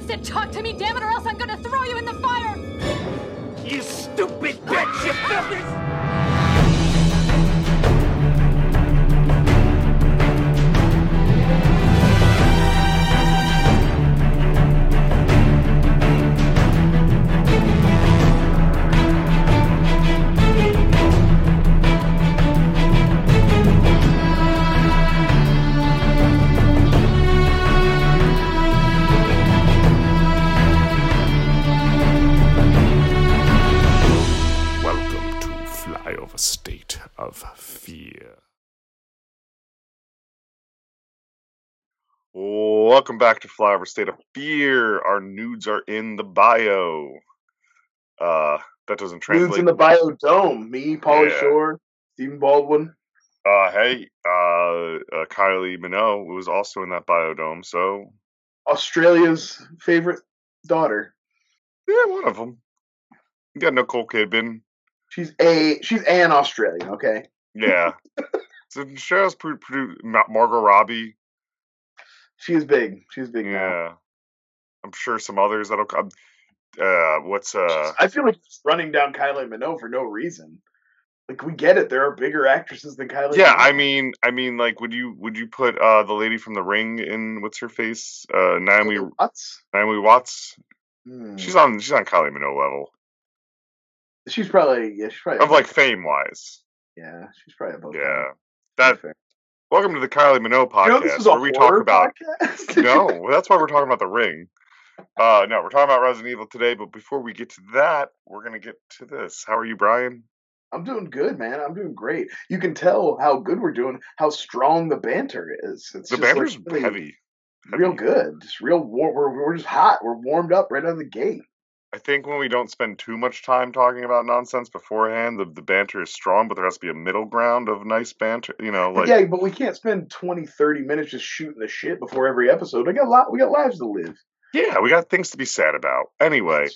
said talk to me, damn it, or else I'm gonna throw you in the fire! You stupid bitch! You filthy... State of fear. Welcome back to Flyover State of Fear. Our nudes are in the bio. That doesn't translate. Nudes in the bio dome. Me, Pauly Shore, Stephen Baldwin. Kylie Minogue was also in that biodome. So Australia's favorite daughter. Yeah, one of them. You got Nicole Kidman. She's an Australian, okay? Yeah. So Cheryl's produced Margot Robbie. She's big. She's big. Yeah. Now. I'm sure some others that'll come. I feel like just running down Kylie Minogue for no reason. Like, we get it. There are bigger actresses than Kylie Minogue. I mean, like, would you put the lady from The Ring in what's her face? Naomi Watts. Naomi Watts. She's on Kylie Minogue level. She's probably of like fame wise. Yeah, she's probably above. That. Welcome to the Kylie Minogue podcast, where we talk about. No, that's why we're talking about The Ring. No, we're talking about Resident Evil today. But before we get to that, we're gonna get to this. How are you, Brian? I'm doing good, man. I'm doing great. You can tell how good we're doing, how strong the banter is. The banter's really heavy. Real good. Just real warm. We're just hot. We're warmed up right out of the gate. I think when we don't spend too much time talking about nonsense beforehand, the banter is strong, but there has to be a middle ground of nice banter, like... Yeah, but we can't spend 20, 30 minutes just shooting the shit before every episode. We got lives to live. Yeah, we got things to be sad about. Anyway,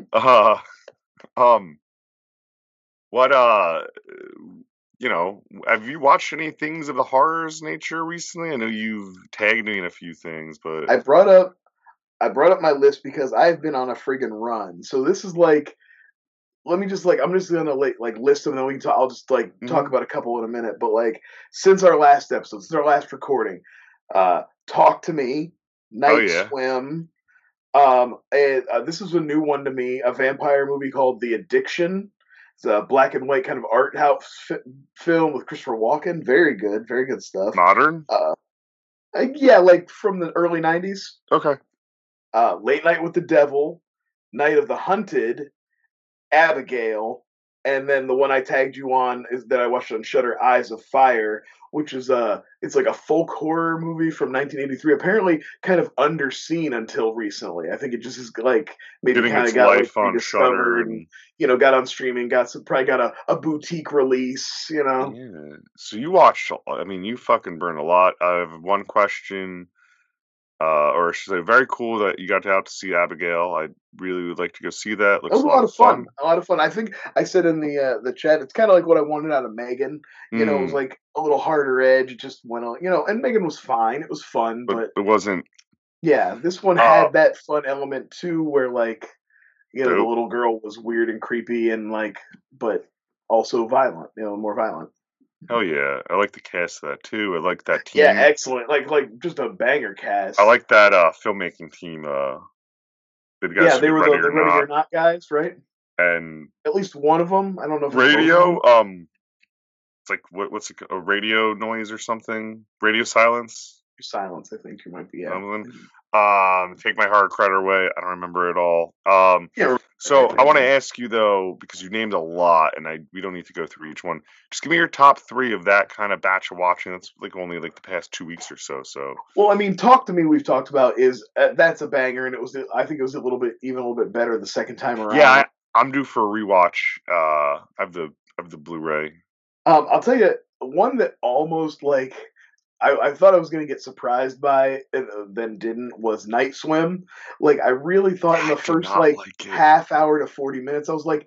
have you watched any things of the horrors nature recently? I know you've tagged me in a few things, but... I brought up my list because I've been on a friggin' run. So this is like, I'm just gonna list them, and then I'll just talk about a couple in a minute. But like, since our last episode, since our last recording, Talk to Me, Night Swim. This is a new one to me, a vampire movie called The Addiction. It's a black and white kind of art house film with Christopher Walken. Very good stuff. Modern? Yeah, like from the early 90s. Okay. Late Night with the Devil, Night of the Hunted, Abigail, and then the one I tagged you on is that I watched on Shudder, Eyes of Fire, which is it's like a folk horror movie from 1983. Apparently, kind of underseen until recently. I think it just is like maybe kind of got like rediscovered and got on streaming, probably got a boutique release. Yeah. So you watched. I mean, you fucking burned a lot. I have one question. Or I should say, very cool that you got out to see Abigail. I really would like to go see that. Looks it was a lot of fun. A lot of fun. I think I said in the chat, it's kind of like what I wanted out of Megan. It was like a little harder edge. It just went on, and Megan was fine. It was fun, but it wasn't. Yeah, this one had that fun element too, where like, the little girl was weird and creepy and like, but also violent. More violent. Hell yeah. I like the cast of that too. I like that team. Yeah, excellent. Like just a banger cast. I like that filmmaking team. They were the Ready or Not guys, right? And at least one of them. I don't know if radio. It's like what's it, a radio noise or something? Radio silence. Silence. I think you might be. Yeah. Take my hard credit away. I don't remember it all. So I want to ask you though, because you named a lot, and we don't need to go through each one. Just give me your top 3 of that kind of batch of watching. That's like only like the past 2 weeks or so. So well, I mean, Talk to Me. We've talked about is that's a banger, and I think it was a little bit better the second time around. Yeah, I'm due for a rewatch. I have the Blu-ray. I'll tell you one that almost like. I thought I was going to get surprised by, and then didn't, was Night Swim. Like, I really thought in the first, half hour to 40 minutes, I was like,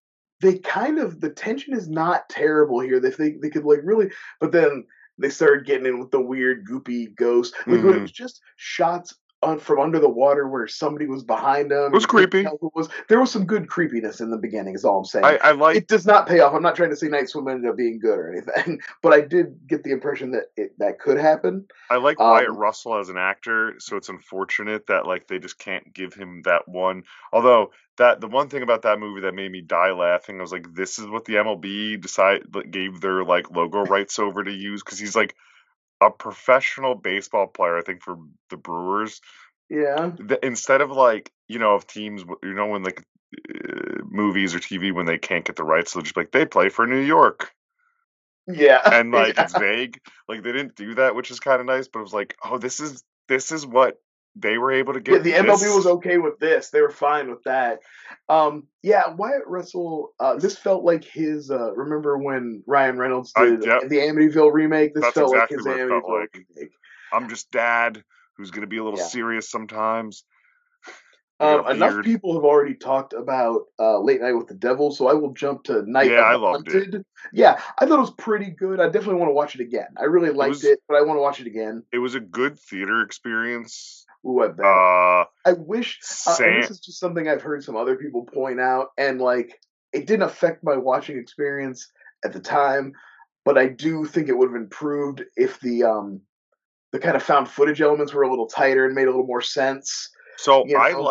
the tension is not terrible here. They could, like, really, but then they started getting in with the weird, goopy ghost. Like, when it was just shots from under the water where somebody was behind him. It was creepy. There was some good creepiness in the beginning, is all I'm saying. I like it does not pay off. I'm not trying to say Night Swim ended up being good or anything, but I did get the impression that that could happen. I like Wyatt Russell as an actor, so it's unfortunate that like they just can't give him that one. Although the one thing about that movie that made me die laughing, I was like, this is what the MLB gave their like logo rights over to use, because he's like a professional baseball player, I think, for the Brewers. Yeah. Instead of like, of teams, when like movies or TV, when they can't get the rights, they'll just be like, they play for New York. Yeah. And like it's vague. Like they didn't do that, which is kind of nice, but it was like, oh, this is what they were able to get. Yeah, the MLB was okay with this. They were fine with that. Yeah, Wyatt Russell, this felt like his remember when Ryan Reynolds did the Amityville remake? This felt exactly like his Amityville remake. I'm just dad who's going to be a little serious sometimes. Enough people have already talked about Late Night with the Devil, so I will jump to Night of the Hunted. It. Yeah, I thought it was pretty good. I definitely want to watch it again. I really liked it, but I want to watch it again. It was a good theater experience. Ooh, I bet. I wish, and this is just something I've heard some other people point out, and like, it didn't affect my watching experience at the time, but I do think it would have improved if the kind of found footage elements were a little tighter and made a little more sense. So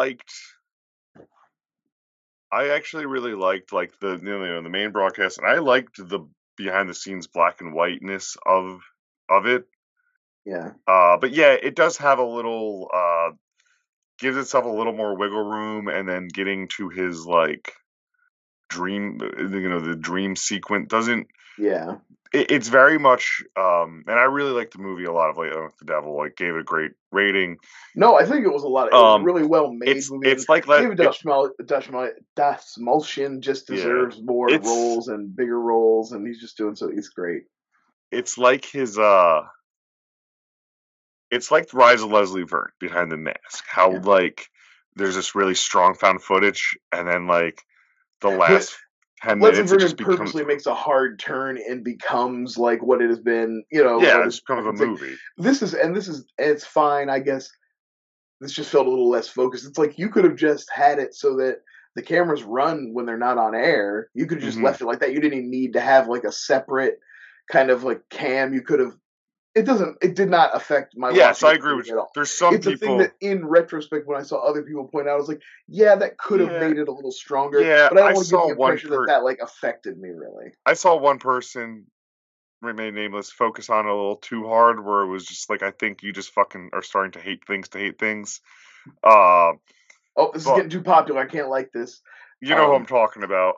I actually really liked like the the main broadcast, and I liked the behind the scenes black and whiteness of it. Yeah. But yeah, it does have a little gives itself a little more wiggle room, and then getting to his like dream, the dream sequence doesn't. Yeah. It's very much, and I really liked the movie a lot of Late Night with the Devil. Like, gave it a great rating. No, I think it was a lot. It was a really well made movie. It's like David Dastmalchian just deserves more roles and bigger roles, and he's just doing so. He's great. It's like his it's like the Rise of Leslie Vernon Behind the Mask. How like there's this really strong found footage, and then like the last 10 minutes, Leslie Vernon purposely makes a hard turn and becomes like what it has been. Yeah, it's kind of a movie. It's fine, I guess. This just felt a little less focused. It's like you could have just had it so that the cameras run when they're not on air. You could have just left it like that. You didn't even need to have like a separate kind of like cam. You could have. It did not affect my. Yes, I agree with you. There's some people. It's a thing that, in retrospect, when I saw other people point out, I was like, yeah, that could have made it a little stronger. Yeah, but I don't want to give the impression that like affected me really. I saw one person, remain nameless, focus on it a little too hard, where it was just like, I think you just fucking are starting to hate things to hate things. This is getting too popular. I can't like this. You know who I'm talking about.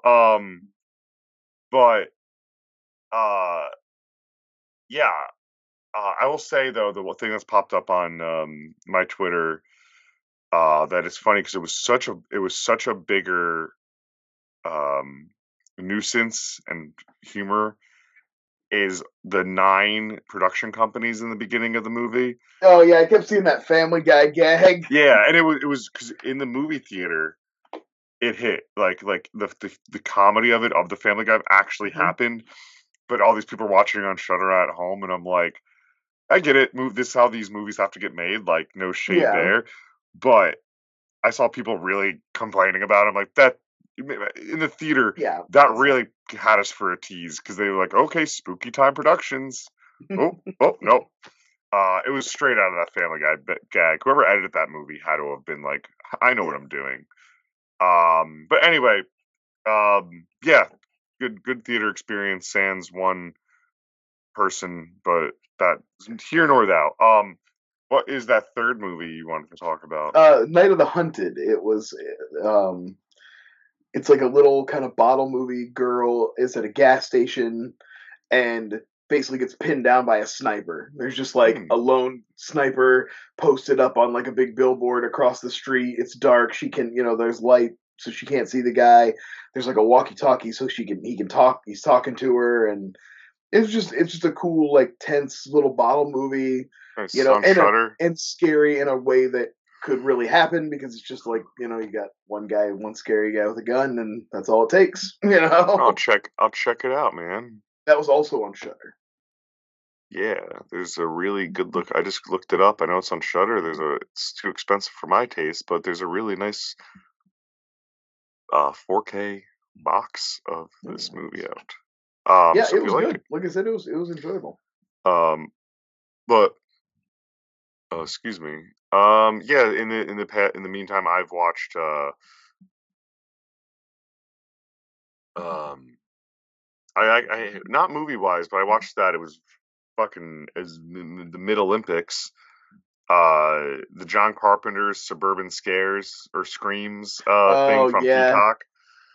Yeah. I will say though, the thing that's popped up on my Twitter that is funny because it was such a bigger nuisance and humor is the 9 production companies in the beginning of the movie. Oh yeah, I kept seeing that Family Guy gag. Yeah, and it was because in the movie theater, it hit like the comedy of the Family Guy actually happened, but all these people are watching on Shudder at home, and I'm like, I get it. This is how these movies have to get made. Like, no shade there. But I saw people really complaining about it. I'm like, that in the theater, that really had us for a tease because they were like, okay, Spooky Time Productions. no. It was straight out of that Family Guy gag. Whoever edited that movie had to have been like, I know what I'm doing. But anyway, yeah, good theater experience. Sans one person, but that here nor thou. What is that third movie you wanted to talk about? Night of the Hunted. It was it's like a little kind of bottle movie. Girl is at a gas station and basically gets pinned down by a sniper. There's just like a lone sniper posted up on like a big billboard across the street. It's dark. She can, there's light, so she can't see the guy. There's like a walkie-talkie, so he can talk. He's talking to her, and it's just a cool, like, tense little bottle movie, and scary in a way that could really happen because it's just like, you got one scary guy with a gun, and that's all it takes. I'll check it out, man. That was also on Shudder. Yeah, there's a really good look. I just looked it up. I know it's on Shudder. It's too expensive for my taste, but there's a really nice 4K box of this movie out. Yeah, So it if you was like good. Like I said, it was enjoyable. it, but excuse me. Yeah. In the meantime, I've watched um, I not movie wise, but I watched that. It was fucking as the Mid Olympics. The John Carpenter's Suburban Scares or Screams thing Oh from yeah, Peacock.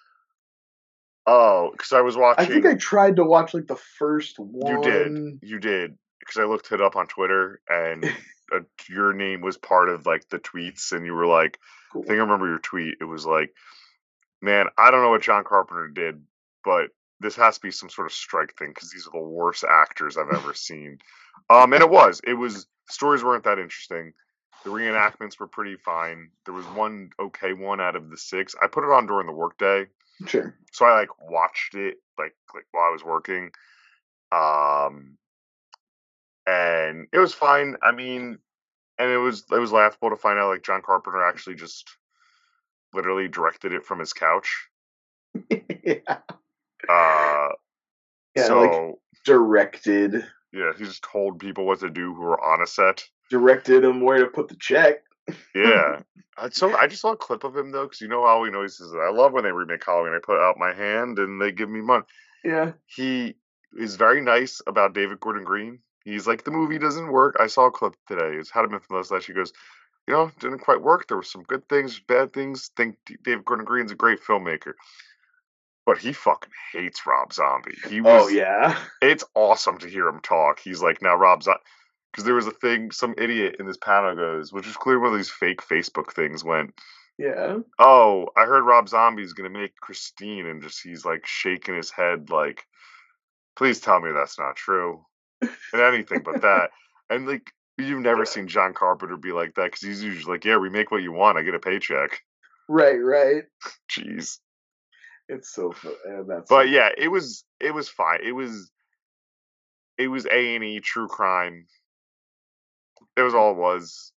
Oh, because I was I think I watching. tried to watch like the first You one. did, because I looked it up on Twitter, and your name was part of like the tweets, and you were like, I Cool. think I remember your tweet. It was like, man, I don't know what John Carpenter did, but this has to be some sort of strike thing because these are the worst actors I've ever seen. And it was stories weren't that interesting. The reenactments were pretty fine. There was one okay one out of the six. I put it on during the workday, Sure. so I like watched it like while I was working. Um, and it was fine. I mean, and it was laughable to find out like John Carpenter actually just literally directed it from his couch. Yeah. Uh, Yeah, like so directed. yeah, he just told people what to do who were on a set. Directed him where to put the check. Yeah. So I just saw a clip of him though, because you know how he always says, I love when they remake Halloween. I put out my hand and they give me money. Yeah. He is very nice about David Gordon Green. He's like, the movie doesn't work. I saw a clip today. It's How to Myth and Less. He goes, didn't quite work. There were some good things, bad things. Think David Gordon Green's a great filmmaker. But he fucking hates Rob Zombie. Oh yeah. It's awesome to hear him talk. He's like, now Rob Zombie, because there was a thing, some idiot in this panel goes, which is clearly one of these fake Facebook things, went, Yeah. oh, I heard Rob Zombie's gonna make Christine, and just he's like shaking his head like, please tell me that's not true, and anything but that. And like, you've never seen John Carpenter be like that, because he's usually like, yeah, remake what you want, I get a paycheck. Right. Jeez. It's so fun. That's But so yeah, it was fine. It was A&E true crime. It was all it was.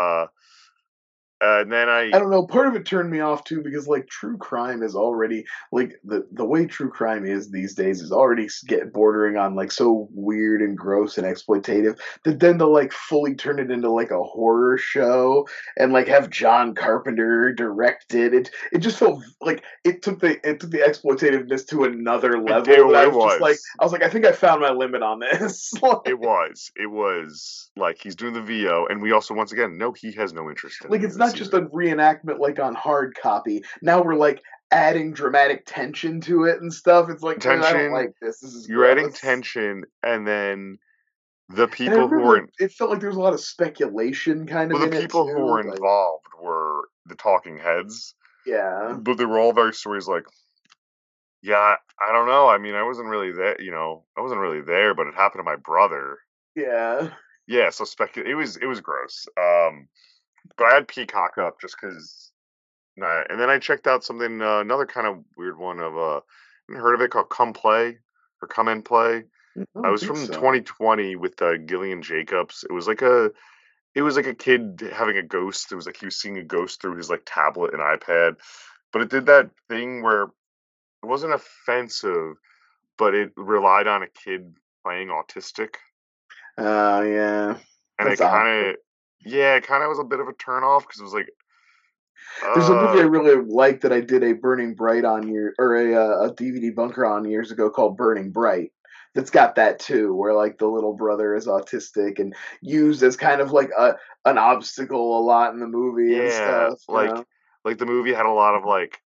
And then I don't know. Part of it turned me off too because like true crime is already like the way true crime is these days is already get bordering on like so weird and gross and exploitative that then to like fully turn it into like a horror show and like have John Carpenter direct it just felt like it took the exploitativeness to another level that it was. I was like I think I found my limit on this. It was like he's doing the VO, and we also once again know he has no interest in Like any it's of not this just either. a reenactment like on hard copy. Now we're like adding dramatic tension to it and stuff. It's like I don't Tension, like this. This is you're adding gross. tension, and then the And I people who remember were it felt like there was a lot of speculation kind of well, the in it people who too. were Like involved were the talking heads, yeah, but they were all very stories like, yeah, I don't know. I mean, I wasn't really there. I wasn't really there, but it happened to my brother. yeah. Yeah, so it was gross. But I had Peacock up just because. And then I checked out something, another kind of weird one of haven't heard of it, called Come Play or Come and Play. I I don't was think from so. 2020 with Gillian Jacobs. It was like a kid having a ghost. It was like he was seeing a ghost through his like tablet and iPad, but it did that thing where it wasn't offensive, but it relied on a kid playing autistic, Oh yeah, and that's awkward. it kind of was a bit of a turn off because it was like, There's a movie I uh, really like that I did a Burning Bright on a DVD bunker on years ago called Burning Bright. That's got that too, where like the little brother is autistic and used as kind of like an obstacle a lot in the movie and yeah, stuff. You know? like the movie had a lot of like,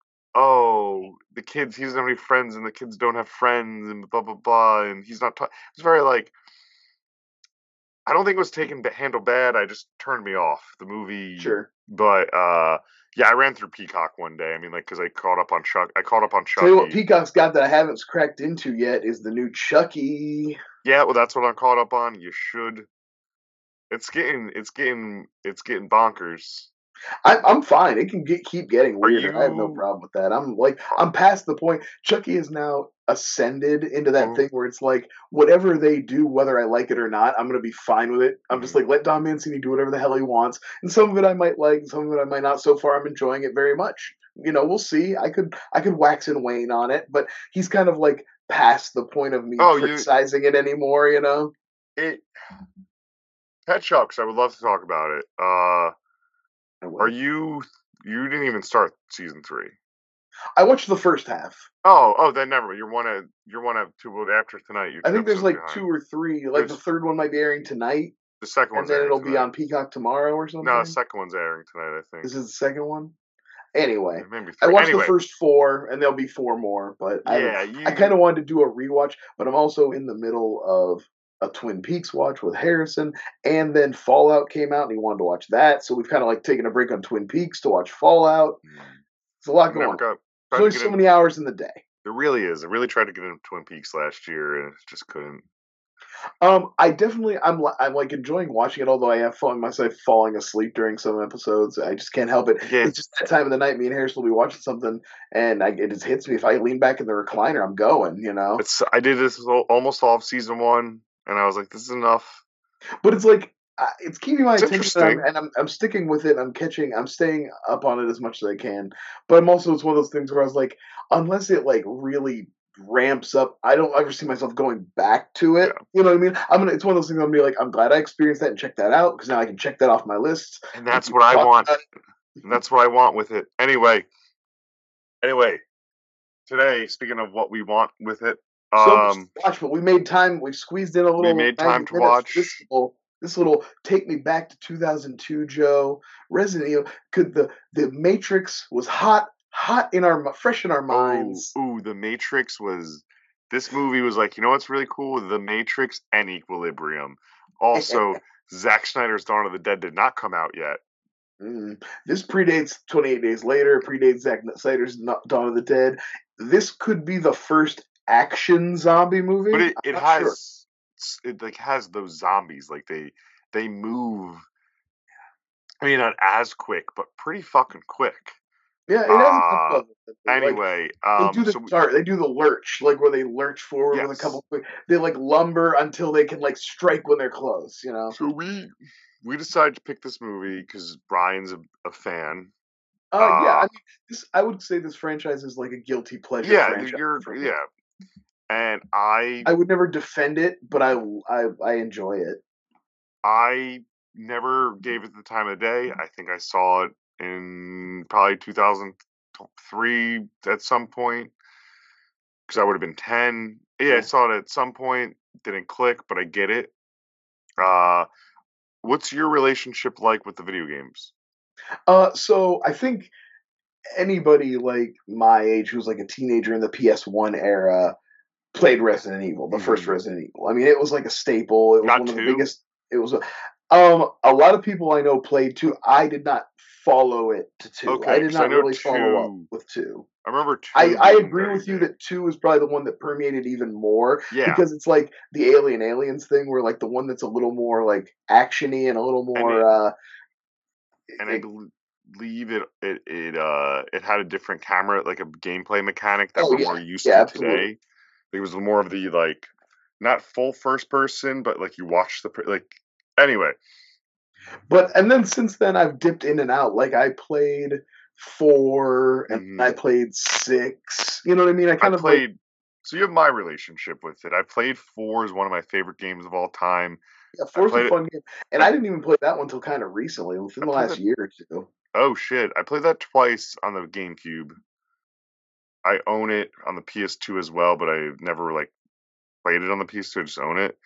oh, the kids, he doesn't have any friends, and the kids don't have friends, and blah blah blah, and he's not. It's very like, I don't think it was handled bad. I just turned me off the movie, Sure. but yeah, I ran through Peacock one day. I mean, like, because I caught up on Chuck. I caught up on Tell you what, Chucky. Peacock's got that I haven't cracked into yet is the new Chucky. Yeah, well, that's what I'm caught up on. You should. It's getting bonkers. I'm fine. It can keep getting Are weirder. I have no you? problem with that. I'm past the point. Chucky is now ascended into that Mhm, thing where it's like whatever they do, whether I like it or not, I'm gonna be fine with it. I'm just mhm. like let Don Mancini do whatever the hell he wants, and some of it I might like, and some of it I might not. So far, I'm enjoying it very much. We'll see. I could wax and wane on it, but he's kind of like past the point of me Oh, criticizing it anymore. it Pet Shops. I would love to talk about it. I Are will. you? You didn't even start season 3. I watched the first half. Oh, then never mind. You're one of 2. Well, after tonight, you're I 2 think there's episodes like two behind. or three. Like the There's third one might be airing tonight, the second and one's then airing it'll be tonight. on Peacock tomorrow or No, the something. second one's airing tonight, I think. This is the second one. Anyway, Maybe I 3. watched the Anyway, first 4, and there'll be 4 more. But I haven't. yeah, I kind you. of wanted to do a rewatch, but I'm also in the middle of a Twin Peaks watch with Harrison, and then Fallout came out, and he wanted to watch that. So we've kind of like taken a break on Twin Peaks to watch Fallout. Mm, There's a lot never going on. got There's tried to only get so in. many hours in the day. There really is. I really tried to get into Twin Peaks last year and just couldn't. I definitely I'm like enjoying watching it, although I have found myself falling asleep during some episodes. I just can't help it. Yeah, It's just that time of the night. Me and Harris will be watching something, and it just hits me. If I lean back in the recliner, I'm going. I did this almost all of season 1, and I was like, this is enough. But it's like it's keeping my It's attention, and interesting. I'm sticking with it. I'm staying up on it as much as I can. But I'm also it's one of those things where I was like, unless it like really ramps up, I don't ever see myself going back to it. Yeah, You know what I mean? It's one of those things I'm gonna be like, I'm glad I experienced that and checked that out because now I can check that off my list. and And that's keep what I talking want. about And that's what I want with it. Anyway, today, speaking of what we want with it, so much to watch, but we made time. We squeezed in a we little made 90 time to minutes for watch. this little take me back to 2002, Joe. Resident Evil. Could the Matrix was hot in our fresh in our minds. The Matrix was. This movie was like, you know what's really cool? The Matrix and Equilibrium. Also, Zack Snyder's Dawn of the Dead did not come out yet. This predates 28 Days Later. Predates Zack Snyder's Dawn of the Dead. This could be the first action zombie But movie. it, I'm it not sure. has it like has those zombies like they move. I mean, not as quick, but pretty fucking quick. Yeah, it has a couple Uh of them. Like anyway, they do the so start. They do the lurch, like where they lurch forward with a yes, couple. They like lumber until they can like strike when they're close. so we decided to pick this movie because Brian's a fan. Yeah. I Uh mean, I would say this franchise is like a guilty pleasure yeah, franchise for me. yeah, and I I would never defend it, but I enjoy it. I never gave it the time of day. I think I saw it in probably 2003 at some point because I would have been 10. Yeah, I Yeah. saw it at some point. Didn't click, but I get it. Uh, what's your relationship like with the video games? So I think anybody like my age who's like a teenager in the PS1 era played Resident Evil, the first Hmm. Resident Evil. I mean, it was like a staple. It was Got one of the two? biggest. It was a lot of people I know played 2. I did not follow it to 2. I Okay, did because I not know really follow up two. with 2. I remember I two I being agree very with you big. that 2 is probably the one that permeated even more Yeah, because it's like the Aliens thing where like the one that's a little more like actiony and a little and more it and I it, believe it had a different camera, like a gameplay mechanic that oh we're yeah. more used Yeah, to absolutely. today. It was more of the like not full first person, but like you watch like anyway. But and then since then I've dipped in and out. Like I played 4 and Hmm. I played 6. You know what I mean? I I kind of like played. So you have my relationship with it. I played 4 as one of my favorite games of all time. yeah, I 4 is a played it. fun game. And I I didn't even play that one until kind of recently, within I the played last that. year or 2. Oh shit! I played that twice on the GameCube. I own it on the PS2 as well, but I never like played it on the PS2. I just own it.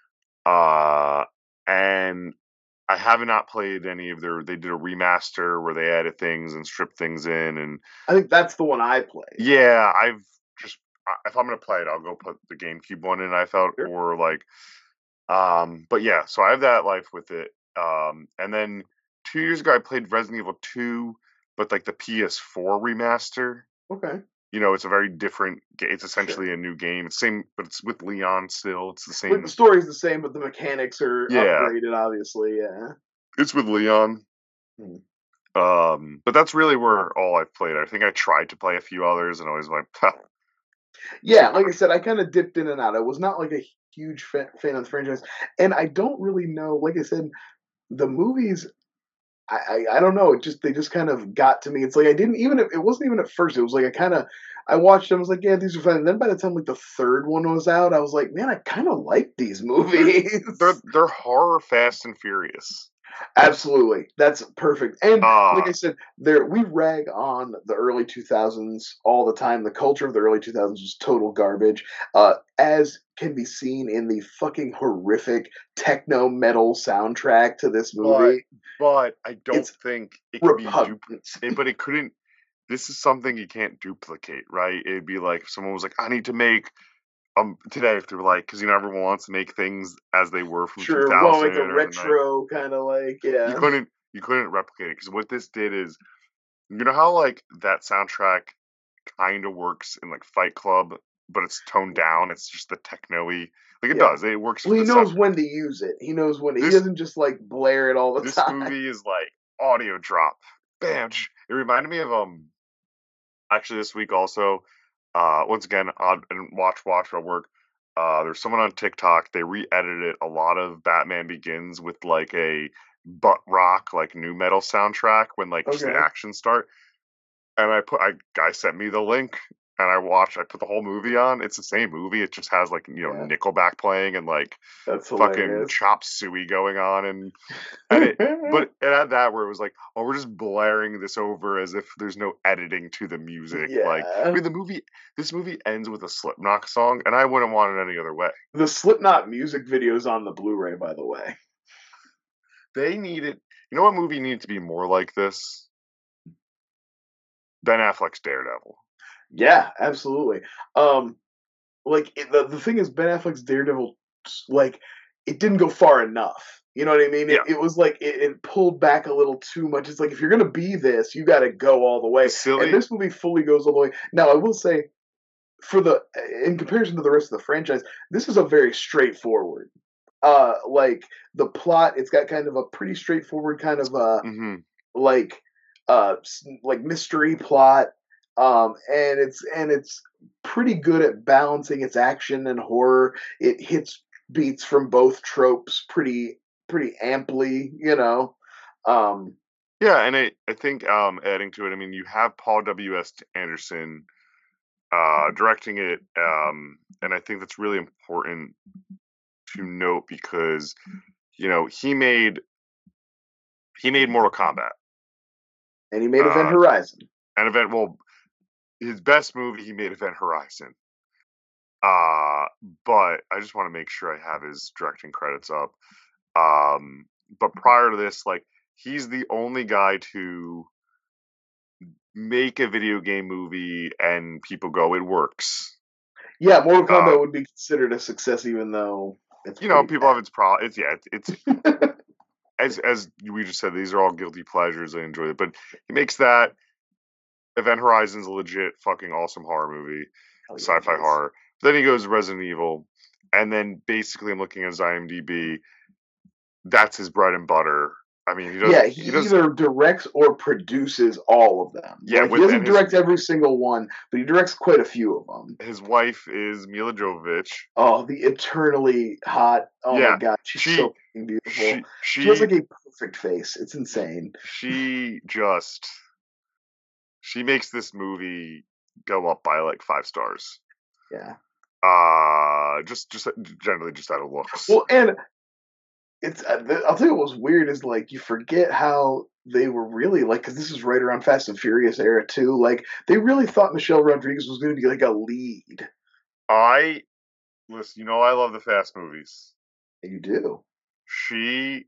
Uh, and I have not played any of their. They did a remaster where they added things and stripped things in, and I think that's the one I played. yeah, I've just if I'm gonna play it, I'll go put the GameCube one in. I felt Sure. or like, but yeah, so I have that life with it. And then 2 years ago, I played Resident Evil 2, but like the PS4 remaster. Okay. It's a very different. It's Sure. essentially a new game. It's same, but it's with Leon still. It's the Like the same. story's the same, but the mechanics are Yeah, upgraded, obviously. Yeah. it's with Leon. Hmm. But that's really where all I've played. I think I tried to play a few others and always like, Yeah, like I said, I kind of dipped in and out. I was not like a huge fan of the franchise, and I don't really know. Like I said, the movies. I don't know. They just kind of got to me. It's like I didn't even. It wasn't even at first. It was like I watched them. I was like, yeah, these are fun. And then by the time like the third one was out, I was like, man, I kind of like these movies. they're horror Fast and Furious. Absolutely, that's perfect. And like I Uh, said, we rag on the early 2000s all the time. The culture of the early 2000s was total garbage, as can be seen in the fucking horrific techno metal soundtrack to this but movie. but I don't It's think it could be repugnant. but it couldn't. This is something you can't duplicate, right? It'd be like if someone was like, I need to make today if they were like, because everyone wants to make things as they were from Sure, well, 2000 like a or like retro kind of like, you yeah, couldn't replicate it because what this did is how like that soundtrack kind of works in like Fight Club, but it's toned down. It's just the techno-y. Like it yeah. does. It works for Well, he the sound. knows when to use it. He knows when he This doesn't just like blare it all the this time. movie is like audio drop. Bam. It reminded me of actually this week also once again on and watch at work. There's someone on TikTok. They re-edited a lot of Batman Begins with like a butt rock like new metal soundtrack when like just the Okay, action start. And guy sent me the link and I put the whole movie on. It's the same movie. It just has like, yeah, Nickelback playing and like that's fucking hilarious. chop suey going on and it had that where it was like, oh, we're just blaring this over as if there's no editing to the music. Like, I Yeah. mean, this movie ends with a Slipknot song, and I wouldn't want it any other way. The Slipknot music video's on the Blu-ray, by the way. They needed, you know what movie needed to be more like this? Ben Affleck's Daredevil. Yeah, absolutely. Um, the thing is, Ben Affleck's Daredevil, like, it didn't go far enough. You know what I mean? Yeah, It was like it pulled back a little too much. It's like if you're gonna be this, you got to go all the the way. And silly, this movie fully goes all the way. Now, I will say, for the in comparison to the rest of the franchise, this is a very straightforward. Like the plot, it's got kind of a pretty straightforward kind of hmm like like mystery plot, and it's pretty good at balancing its action and horror. It hits beats from both tropes pretty amply, um yeah, and I think adding to it, I mean, you have Paul W.S. Anderson directing it, and I think that's really important to note because he made Mortal Kombat, and he made Event uh, Horizon. an event. Well, his best movie he made Event Horizon. But I just want to make sure I have his directing credits up. But prior to this, like he's the only guy to make a video game movie and people go, it works. Yeah, Mortal Uh, Kombat would be considered a success, even though it's pretty people have its it's bad. as we just said, these are all guilty pleasures. I enjoy it, but he makes that. Event Horizon's a legit fucking awesome horror movie, Oh, yeah, it sci-fi is. horror. Then he goes Resident Evil, and then basically I'm looking at his IMDb. That's his bread and butter. I mean, Yeah, he he does, either directs or produces all of them. yeah. Like he With doesn't and his direct every single one, but he directs quite a few of them. his wife is Mila Jovovich. Oh, the eternally hot. Oh my Yeah, god, she's she so fucking beautiful. she She has she like a perfect face. It's insane. she just she makes this movie go up by like 5 stars. Yeah. Just generally just out of looks. Well, and it's I'll tell you what was weird is like you forget how they were really like because this is right around Fast and Furious era too. Like they really thought Michelle Rodriguez was going to be like a lead. I listen. I love the Fast movies. And you do. She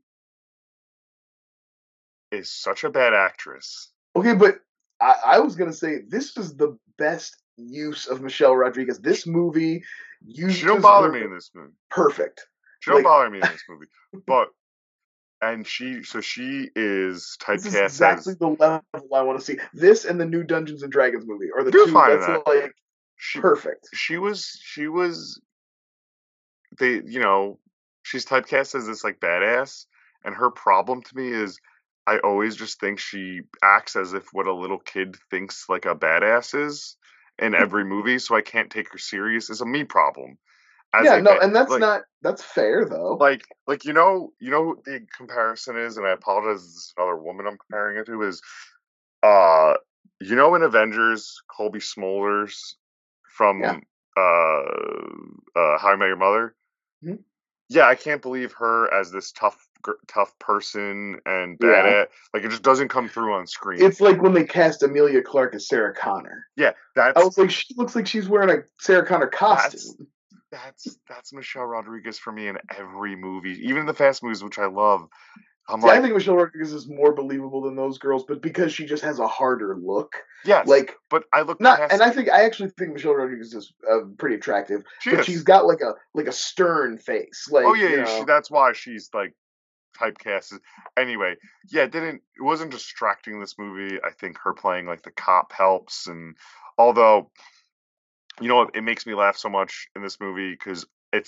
is such a bad actress. Okay, but I was gonna say this is the best use of Michelle Rodriguez. This movie She don't uses bother her me in this movie. perfect. She don't Like bother me in this movie. But and she is this is typecast exactly as the level I want to see. This and the new Dungeons and Dragons movie are the you're two. fine in That's that. like She perfect. she was they she's typecast as this like badass, and her problem to me is I always just think she acts as if what a little kid thinks like a badass is in every movie, so I can't take her serious. It's a me problem. As Yeah, a no, ba- and that's like not that's fair though. like what the comparison is, and I apologize. This is another woman I'm comparing it to. Is uh in Avengers, Colby Smulders Yeah. from How I Met Your Mother. Mhm. Yeah, I can't believe her as this tough person and Yeah. badass. Like it just doesn't come through on screen. It's like when they cast Amelia Clark as Sarah Connor. Yeah, I was like, she looks like she's wearing a Sarah Connor costume. that's Michelle Rodriguez for me in every movie, even in the Fast movies, which I love. I'm See, I like, think Michelle Rodriguez is more believable than those girls, but because she just has a harder look. yes, Like, but I look not, past. and I actually think Michelle Rodriguez is pretty attractive, She but is. she's got like a stern face. Like, Oh yeah, that's why she's like typecast. Anyway, yeah, it wasn't distracting this movie. I think her playing like the cop helps, and although you know what, it makes me laugh so much in this movie because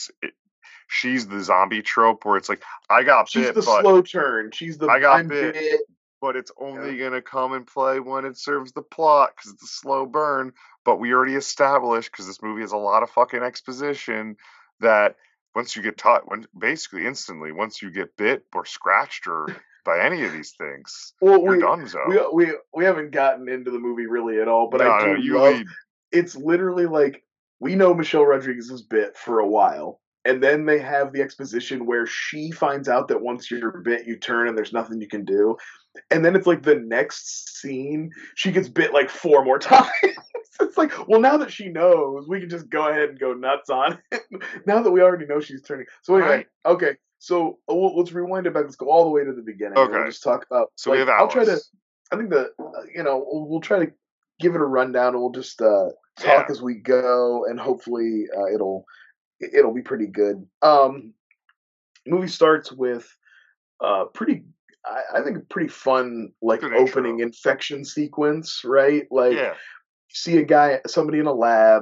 she's the zombie trope where it's like I got she's bit, the but slow turn. She's the I got I'm bit, bit. but it's only gonna come and play when it serves the plot because it's a slow burn. But we already established because this movie has a lot of fucking exposition that once you get taught, basically instantly, once you get bit or scratched or by any of these things, Well, you're donezo. we haven't gotten into the movie really at all, but I No, do you love. lead. It's literally like we know Michelle Rodriguez's bit for a while, and then they have the exposition where she finds out that once you're bit, you turn and there's nothing you can do, and then it's like the next scene she gets bit like 4 more times. It's like, well, now that she knows, we can just go ahead and go nuts on it. Now that we already know she's turning. So anyway, Right. okay. So let's rewind it back. Let's go all the way to the beginning, and we'll Okay. just talk about. So we have I'll try to. Alice. I think we'll try to give it a rundown, and we'll just talk Yeah. as we go, and hopefully it'll be pretty good. Movie starts with pretty. I think a pretty fun like Good opening intro. infection sequence, right? Like Yeah. you see somebody in a lab.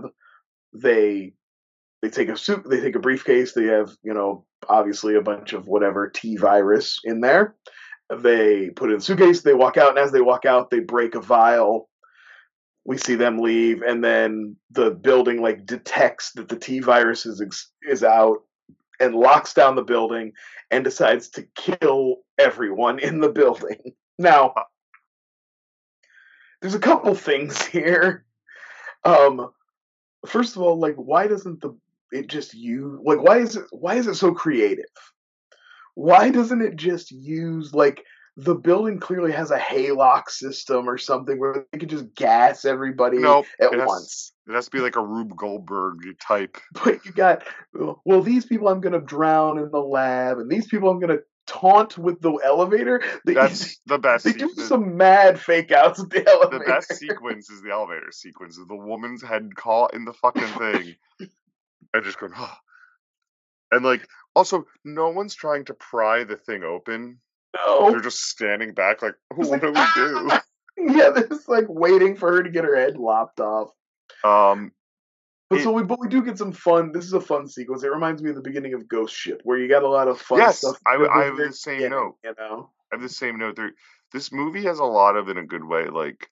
They take a briefcase. They have obviously a bunch of whatever T virus in there. They put it in a suitcase. They walk out, and as they walk out, they break a vial. We see them leave, and then the building like detects that the T virus is out and locks down the building and decides to kill everyone in the building. Now, there's a couple things here. First of all, like, why doesn't it just use like why is it so creative? Why doesn't it just use like the building clearly has a haylock system or something where they could just gas everybody Nope. at once? It has to be like a Rube Goldberg type. But you got, well, these people I'm going to drown in the lab, and these people I'm going to taunt with the elevator. That's the best. They do some mad fake outs at the elevator. The best sequence is the elevator sequence of the woman's head caught in the fucking thing and just going, oh. And like, also, no one's trying to pry the thing open. No. They're just standing back like, oh, what do we do? Yeah, they're just like waiting for her to get her head lopped off. But we do get some fun. This is a fun sequence. It reminds me of the beginning of Ghost Ship, where you got a lot of fun stuff. I have the same note. You know, I have the same note. This movie has a lot of, in a good way, like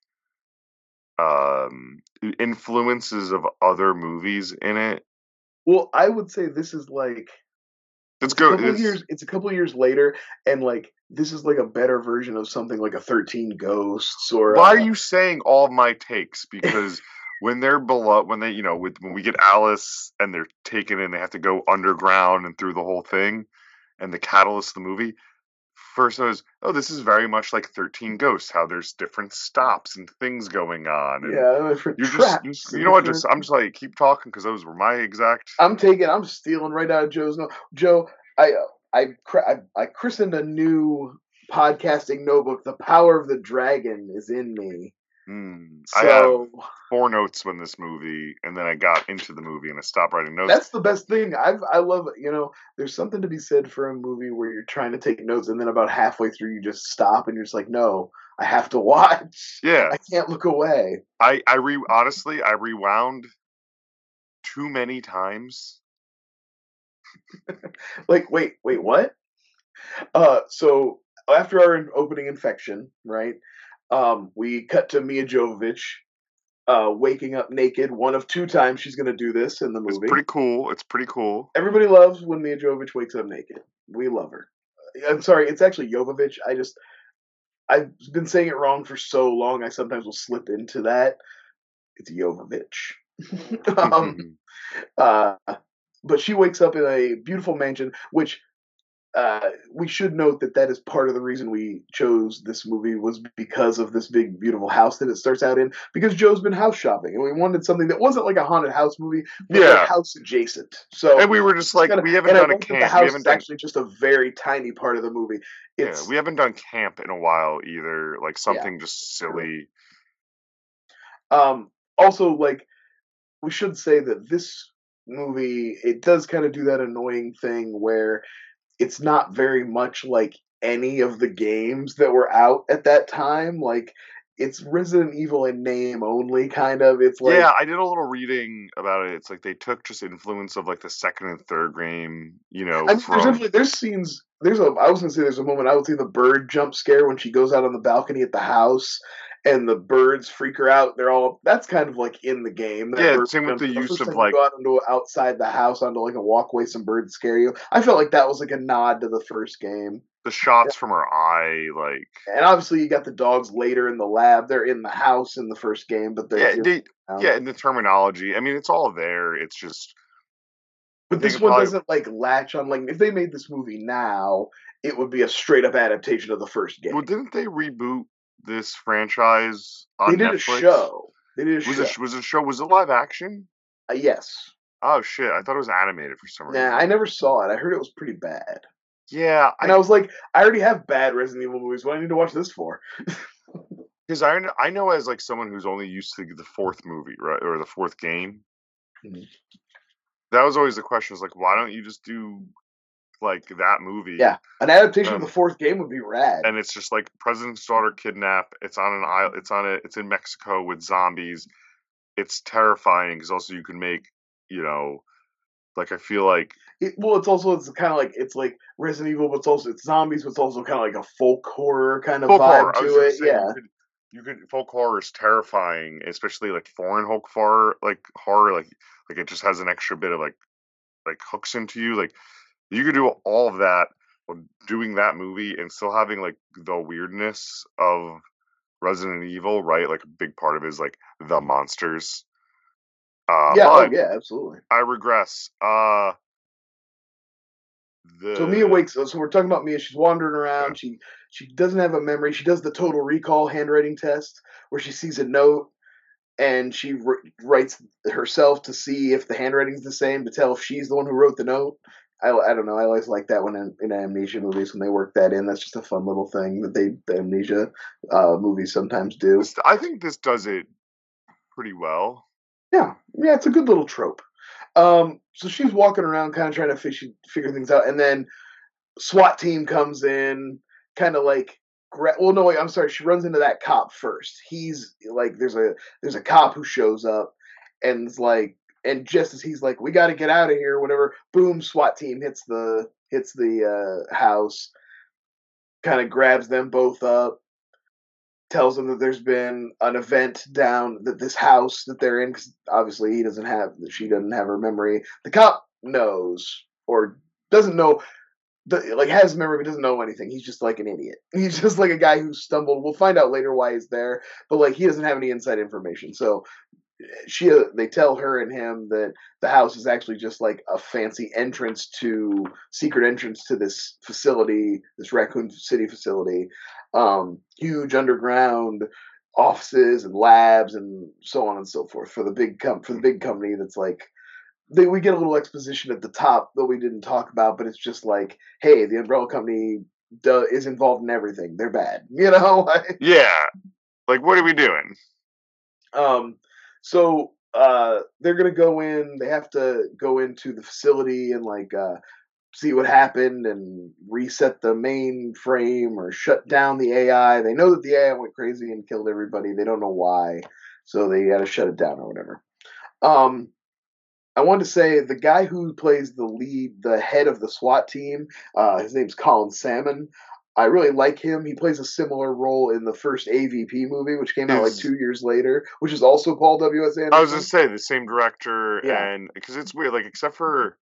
influences of other movies in it. Well, I would say this is like it's a couple years later, and like this is like a better version of something like a 13 Ghosts or. Why are you saying all of my takes? Because when they're below, when we get Alice and they're taken in, they have to go underground and through the whole thing, and the catalyst of the movie. First, I was, this is very much like 13 Ghosts, how there's different stops and things going on. And yeah, different traps. You know what? I'm just like, keep talking because those were my exact. I'm stealing right out of Joe's note. Joe, I christened a new podcasting notebook. The Power of the Dragon is in me. So, I have 4 notes when this movie, and then I got into the movie and I stopped writing notes. That's the best thing. I love it. There's something to be said for a movie where you're trying to take notes and then about halfway through you just stop and you're just like, no, I have to watch. Yeah, I can't look away. Honestly, I rewound too many times. Like, wait, what? So after our opening infection, right? We cut to Mia Jovovich waking up naked. One of 2 times she's going to do this in the It's movie. pretty cool. It's pretty cool. Everybody loves when Mia Jovovich wakes up naked. We love her. I'm sorry, it's actually Jovovich. I've been saying it wrong for so long. I sometimes will slip into that. It's Jovovich. um, uh, but she wakes up in a beautiful mansion, which we should note that is part of the reason we chose this movie was because of this big, beautiful house that it starts out in. Because Joe's been house shopping, and we wanted something that wasn't like a haunted house movie, but like house adjacent. So, and we were just like, we haven't done a camp. The house is actually just a very tiny part of the movie. We haven't done camp in a while either. Like something just silly. Also, like we should say that this movie, it does kind of do that annoying thing where it's not very much like any of the games that were out at that time. Like, it's Resident Evil in name only, kind of. It's like, yeah, I did a little reading about it. It's like they took just influence of like the second and third game, you know. I mean, there's scenes. I was gonna say there's a moment I would see the bird jump scare when she goes out on the balcony at the house, and the birds freak her out. That's kind of like in the game. Same with the use of like go out outside the house onto like a walkway, some birds scare you. I felt like that was like a nod to the first game. The shots from her eye, like, and obviously you got the dogs later in the lab. They're in the house in the first game, but they're and the terminology. I mean, it's all there. It's just, but this one doesn't like latch on. Like, if they made this movie now, it would be a straight up adaptation of the first game. Well, didn't they reboot this franchise on Netflix? They did a show. Was it a show? Was it live action? Yes. Oh shit! I thought it was animated for some reason. Nah, I never saw it. I heard it was pretty bad. Yeah, and I was like, I already have bad Resident Evil movies. What do I need to watch this for? Because I know as like someone who's only used to the fourth movie, right, or the fourth game. Mm-hmm. That was always the question: is like, why don't you just do like that movie? Yeah, an adaptation of the fourth game would be rad. And it's just like president's daughter kidnapped. It's on an island. It's in Mexico with zombies. It's terrifying because also you can make, you know, like I feel like. It's kind of like it's like Resident Evil, but it's zombies, but it's also kind of like a folk horror kind of vibe to it. Yeah, you could folk horror is terrifying, especially like foreign folk horror, like it just has an extra bit of like hooks into you. Like you could do all of that while doing that movie and still having like the weirdness of Resident Evil, right? Like a big part of it is like the monsters. Yeah, absolutely. I regress. So Mia wakes up. So we're talking about Mia. She's wandering around. Yeah. She doesn't have a memory. She does the Total Recall handwriting test where she sees a note and she writes herself to see if the handwriting's the same to tell if she's the one who wrote the note. I don't know. I always like that when in Amnesia movies when they work that in. That's just a fun little thing that the Amnesia movies sometimes do. I think this does it pretty well. Yeah, it's a good little trope. So she's walking around kind of trying to figure things out, and then SWAT team comes in, kind of like, I'm sorry, she runs into that cop first. He's like, there's a cop who shows up, and it's like, and just as he's like, we got to get out of here, whatever, boom, SWAT team hits the house, kind of grabs them both up, tells them that there's been an event down that this house that they're in, because obviously she doesn't have her memory. The cop knows or doesn't know, has memory but doesn't know anything. He's just like an idiot. He's just like a guy who stumbled. We'll find out later why he's there, but like he doesn't have any inside information. So they tell her and him that the house is actually just like a fancy secret entrance to this facility, this Raccoon City facility. Huge underground offices and labs and so on and so forth for the big company that's like we get a little exposition at the top that we didn't talk about, but it's just like, hey, the umbrella company is involved in everything. They're bad, you know? Yeah. Like, what are we doing? So they're gonna go in. They have to go into the facility and like see what happened and reset the mainframe or shut down the AI. They know that the AI went crazy and killed everybody. They don't know why, so they got to shut it down or whatever. I wanted to say the guy who plays the head of the SWAT team, his name's Colin Salmon. I really like him. He plays a similar role in the first AVP movie, which came out like 2 years later, which is also Paul W.S. Anderson. I was gonna say the same director, Yeah. and because it's weird, like except for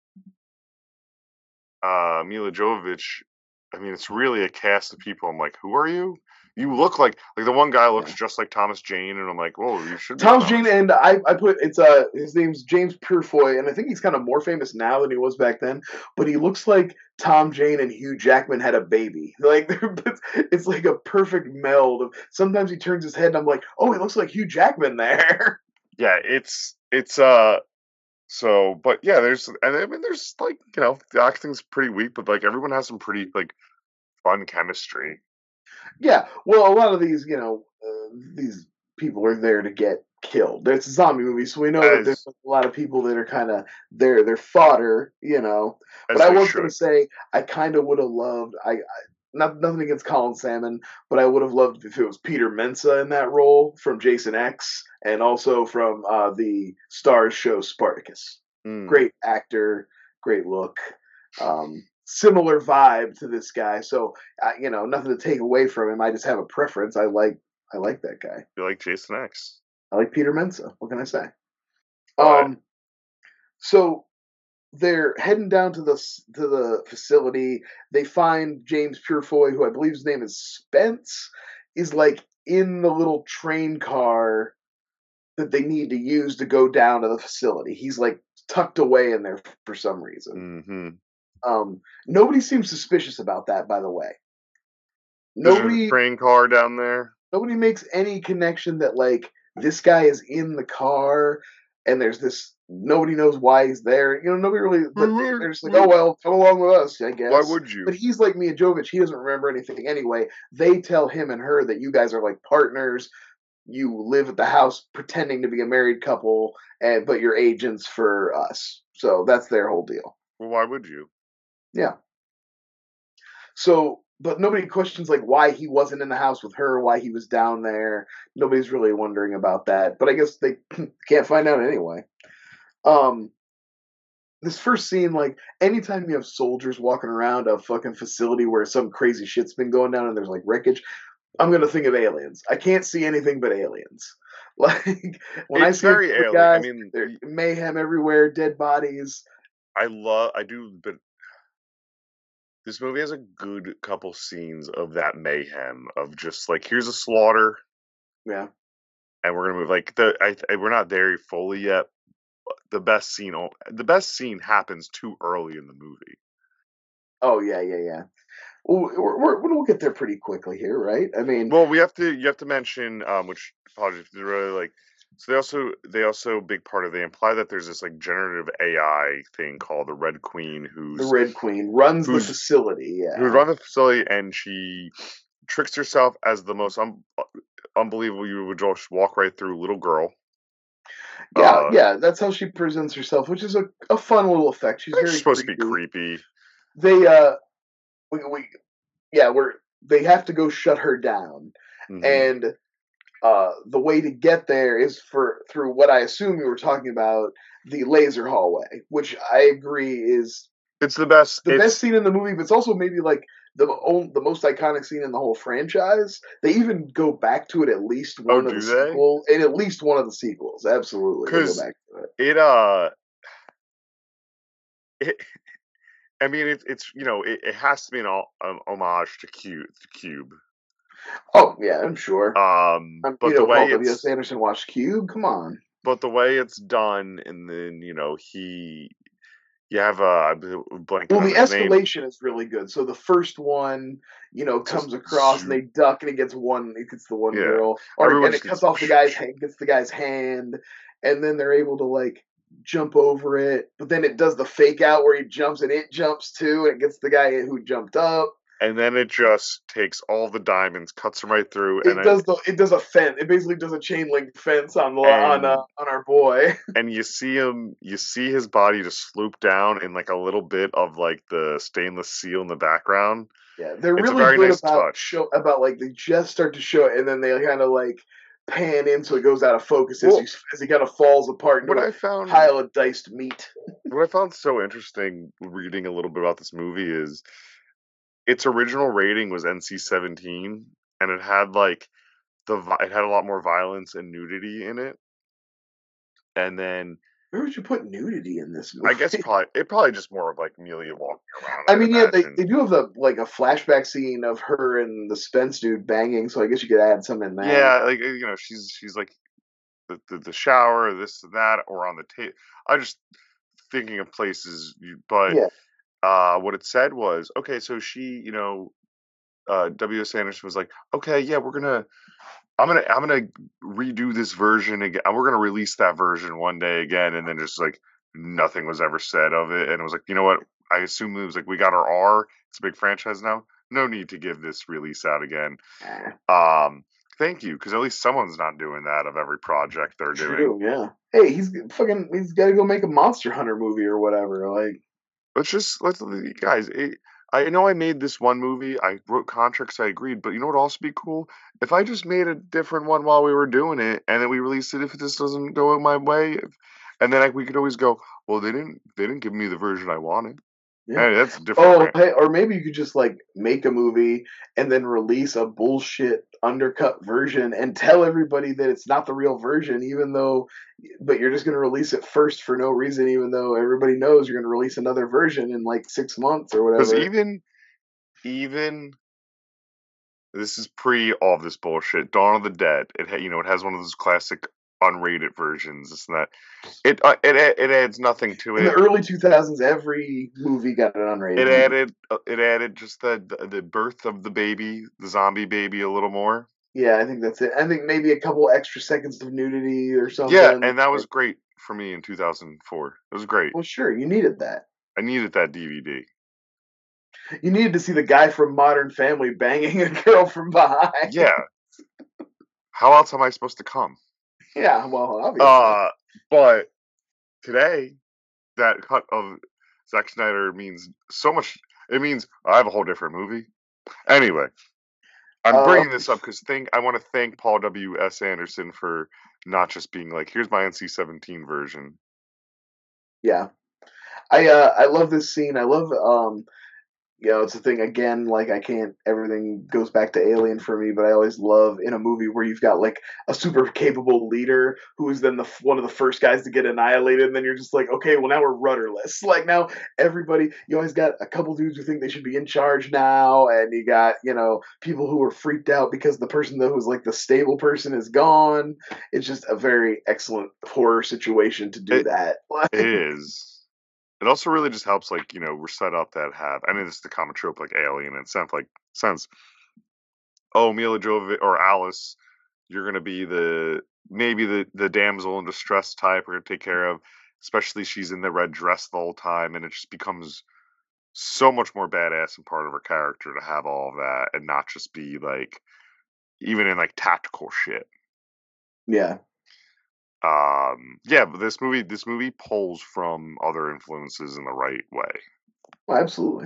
Mila Jovovich, I mean, it's really a cast of people. I'm like, who are you? You look like the one guy looks just like Thomas Jane, and I'm like, whoa, you should be Thomas Jane, and I put it's his name's James Purefoy, and I think he's kind of more famous now than he was back then. But he looks like Tom Jane and Hugh Jackman had a baby. Like it's like a perfect meld. Sometimes he turns his head, and I'm like, oh, he looks like Hugh Jackman there. Yeah, it's so, but yeah, there's like, you know, the acting's pretty weak, but like everyone has some pretty like fun chemistry. Yeah, well, a lot of these, you know, these people are there to get killed. It's a zombie movie, so we know that there's a lot of people that are kind of they're fodder, you know. But I was going to say, I kind of would have loved. Nothing against Colin Salmon, but I would have loved if it was Peter Mensa in that role from Jason X, and also from the Starz show Spartacus. Great actor, great look. Similar vibe to this guy, so you know, nothing to take away from him. I just have a preference. I like that guy. You like Jason X? I like Peter Mensa. What can I say? So they're heading down to the facility. They find James Purefoy, who I believe his name is Spence, is like in the little train car that they need to use to go down to the facility. He's like tucked away in there for some reason. Nobody seems suspicious about that, by the way. There's a train car down there. Nobody makes any connection that like this guy is in the car and there's this. Nobody knows why he's there. You know, nobody really. They're just like, oh well, come along with us, I guess. Why would you? But he's like Mila Jovovich. He doesn't remember anything anyway. They tell him and her that you guys are like partners. You live at the house pretending to be a married couple, but you're agents for us. So that's their whole deal. Well, why would you? Yeah. So, but nobody questions like why he wasn't in the house with her, why he was down there. Nobody's really wondering about that. But I guess they can't find out anyway. This first scene, like anytime you have soldiers walking around a fucking facility where some crazy shit's been going down and there's like wreckage, I'm gonna think of aliens. I can't see anything but aliens. Like when I see very alien. Guys, I mean, there's mayhem everywhere, dead bodies. But this movie has a good couple scenes of that mayhem of just like here's a slaughter, yeah, and we're gonna move like we're not there fully yet. The best scene happens too early in the movie. Oh yeah. We'll get there pretty quickly here, right? I mean, well, you have to mention which apologies really like. So they also big part of they imply that there's this like generative AI thing called the Red Queen, the Red Queen runs the facility, yeah, who runs the facility, and she tricks herself as the most unbelievable. You would just walk right through little girl. Yeah, that's how she presents herself, which is a fun little effect. She's very supposed to be creepy. They they have to go shut her down, and the way to get there is through what I assume you were talking about, the laser hallway, which I agree is it's the best scene in the movie, but it's also maybe like the most iconic scene in the whole franchise. They even go back to it at least one of the sequels, in at least one of the sequels. Absolutely, they go back to it. I mean, it's you know, it has to be an homage to Cube. Oh yeah, I'm sure. But the way W.S. Anderson watched Cube, come on. But the way it's done, and then you know you have a blank. Well, the escalation is really good. So the first one, you know, comes across and they duck, and it gets the one girl, and it cuts off the guy's hand, gets the guy's hand, and then they're able to like jump over it. But then it does the fake out where he jumps and it jumps too, and it gets the guy who jumped up. And then it just takes all the diamonds, cuts them right through. It does a fence. It basically does a chain link fence on our boy. And you see his body just sloop down in like a little bit of like the stainless steel in the background. Yeah, they're really good about like they just start to show it, and then they kind of like pan in so it goes out of focus as he kind of falls apart into a pile of diced meat. What I found so interesting reading a little bit about this movie is its original rating was NC-17, and it had like it had a lot more violence and nudity in it. And then where would you put nudity in this movie? I guess probably just more of like Amelia walking around. I mean, yeah, they do have a flashback scene of her and the Spence dude banging, so I guess you could add some in there. Yeah, like she's like the shower, this and that, or on the table. I'm just thinking of places, but what it said was, okay, so she, W.S. Anderson was like, okay, yeah, I'm gonna redo this version again. We're gonna release that version one day again, and then just like nothing was ever said of it. And it was like, you know what? I assume it was like we got our R. It's a big franchise now. No need to give this release out again. Thank you, because at least someone's not doing that of every project they're doing. Yeah. Hey, he's got to go make a Monster Hunter movie or whatever. Like, let's guys. I know I made this one movie. I wrote contracts. I agreed, but you know what would also be cool? If I just made a different one while we were doing it, and then we released it if this doesn't go my way, and then we could always go, well, they didn't give me the version I wanted. Yeah. Hey, that's different. Hey, or maybe you could just like make a movie and then release a bullshit undercut version and tell everybody that it's not the real version, but you're just going to release it first for no reason, even though everybody knows you're going to release another version in like 6 months or whatever. Because even this is pre all of this bullshit. Dawn of the Dead. It has one of those classic unrated versions. This and that. It adds nothing to it. In the early 2000s, every movie got an unrated. It added just the birth of the baby, the zombie baby, a little more. Yeah, I think that's it. I think maybe a couple extra seconds of nudity or something. Yeah, and that was great for me in 2004. It was great. Well, sure, you needed that. I needed that DVD. You needed to see the guy from Modern Family banging a girl from behind. Yeah. How else am I supposed to come? Yeah, well, obviously. But today, that cut of Zack Snyder means so much. It means I have a whole different movie. Anyway, I'm bringing this up because I want to thank Paul W.S. Anderson for not just being like, here's my NC-17 version. Yeah. I love this scene. I love it's a thing again, like everything goes back to Alien for me, but I always love in a movie where you've got like a super capable leader who is then one of the first guys to get annihilated, and then you're just like, okay, well now we're rudderless. Like now you always got a couple dudes who think they should be in charge now, and you got, people who are freaked out because the person that was like the stable person is gone. It's just a very excellent horror situation to do that. It is. It also really just helps, like, we're set up this is the common trope, like Alien, and sense, Mila Jovovich or Alice, you're going to be maybe the damsel in distress type we're going to take care of, especially she's in the red dress the whole time, and it just becomes so much more badass and part of her character to have all of that, and not just be, like, even in, like, tactical shit. Yeah. But this movie pulls from other influences in the right way. Well, absolutely.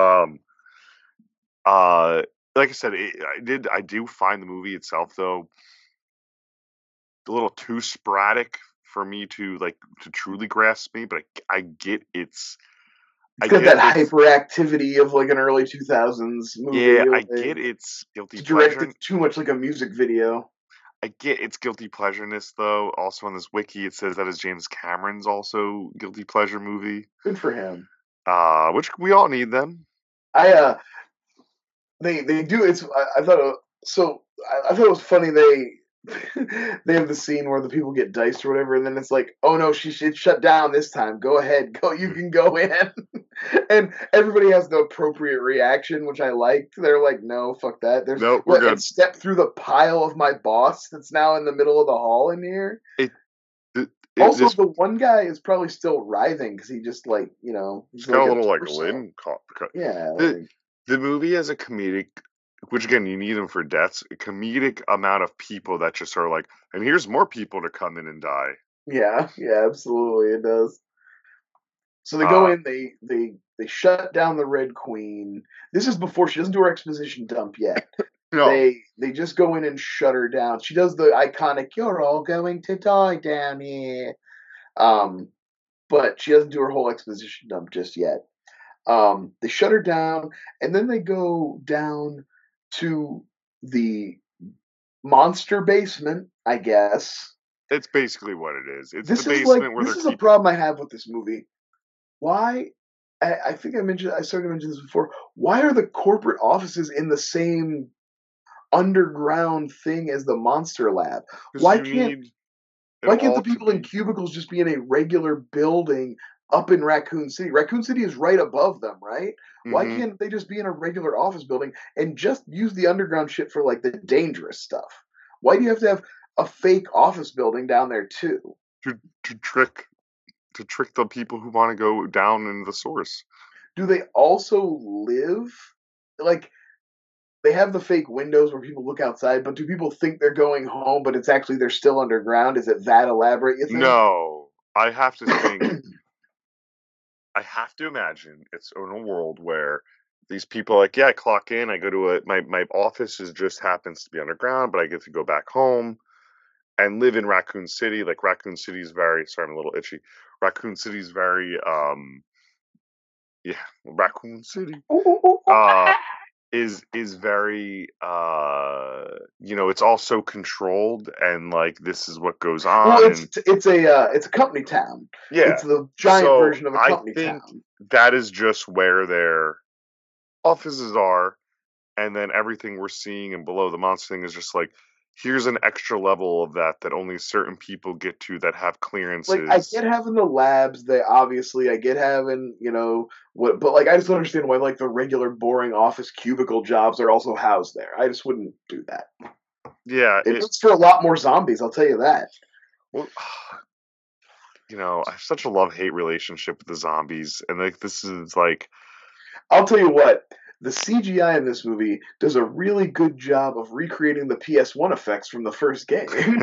Like I said, I do find the movie itself though a little too sporadic for me to truly grasp me, but I get it's got that hyperactivity of like an early 2000s movie. Yeah, I get it's guilty pleasure. Directed too much like a music video. I get its guilty pleasureness, though. Also on this wiki, it says that is James Cameron's also guilty pleasure movie. Good for him. Which we all need them. They do. I thought it was funny. They have the scene where the people get diced or whatever, and then it's like, oh no, she shut down this time. Go ahead, you can go in. And everybody has the appropriate reaction, which I liked. They're like, no, fuck that. We're good. Step through the pile of my boss that's now in the middle of the hall in here. The one guy is probably still writhing because he just he's got a little lid cut. Yeah. The movie has a comedic, which again you need them for deaths, a comedic amount of people that just are like, and here's more people to come in and die. Yeah, absolutely, it does. So they go in, they shut down the Red Queen. This is before she doesn't do her exposition dump yet. No. They just go in and shut her down. She does the iconic, "You're all going to die down here." But she doesn't do her whole exposition dump just yet. They shut her down, and then they go down to the monster basement, I guess. It's basically what it is. It's the This is like basement where they're this is a keeping. problem I have with this movie. Why? I think I started to mention this before. Why are the corporate offices in the same underground thing as the monster lab? Because Why you can't need it why can't all the to people in be. cubicles just be in a regular building up in Raccoon City? Raccoon City is right above them, right? Why Hmm. can't they just be in a regular office building and just use the underground shit for like the dangerous stuff? Why do you have to have a fake office building down there too? To trick the people who want to go down in the source. Do they also live like they have the fake windows where people look outside, but do people think they're going home, but it's actually they're still underground? Is it that elaborate, you think? No, I have to think. I have to imagine it's in a world where these people are like, yeah, I clock in, I go to my office is just happens to be underground, but I get to go back home and live in Raccoon City. Like Raccoon City is very sorry, I'm a little itchy. Raccoon City is very yeah, Raccoon City uh is very it's all so controlled and like this is what goes Well, on and it's a company town. yeah. It's the giant So version of a I company think town. that is just where their offices are, and then everything we're seeing and below the monster thing is just like here's an extra level of that only certain people get to that have Like I clearances. get having the labs, they obviously I get having, what but like I just don't understand why like the regular boring office cubicle jobs are also housed there. I just wouldn't do that. Yeah, It makes for a lot more zombies, I'll tell you that. well, I have such a love-hate relationship with the zombies, and like this is like I'll tell you what, the CGI in this movie does a really good job of recreating the PS1 effects from the first game.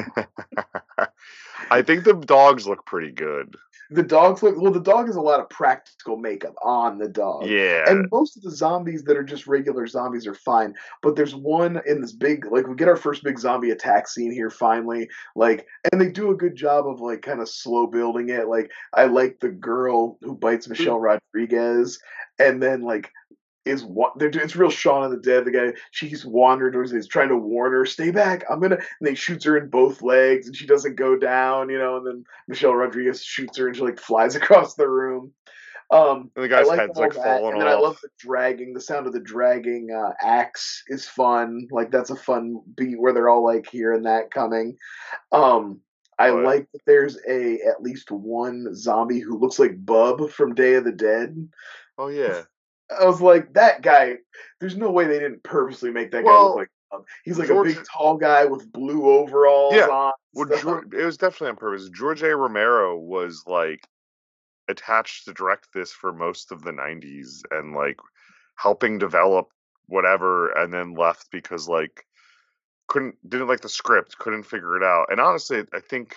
I think the dogs look pretty good. The dogs look well. The dog has a lot of practical makeup on the dog, Yeah, and most of the zombies that are just regular zombies are fine. But there's one in this big, like we get our first big zombie attack scene here finally, like, and they do a good job of like kind of slow building it. Like I like the girl who bites Michelle Rodriguez, and then like is what they're doing. It's real Shaun of the Dead. The guy she's wandered towards. He's trying to warn her, "Stay back! I'm gonna." And they shoots her in both legs, and she doesn't go down. And then Michelle Rodriguez shoots her, and she like flies across the room. and the I guy's like head's all like that, falling and then I love off. the dragging. The sound of the dragging axe is fun. Like that's a fun beat where they're all like hearing that coming. Um, I But like that there's at least one zombie who looks like Bub from Day of the Dead. oh yeah, I was like, that guy. There's no way they didn't purposely make that guy look well like he's like a George, big tall guy with blue overalls yeah, on. well And stuff. It was definitely on purpose. George A. Romero was like attached to direct this for most of the 90s and like helping develop whatever and then left because like didn't like the script, couldn't figure it out. And honestly, I think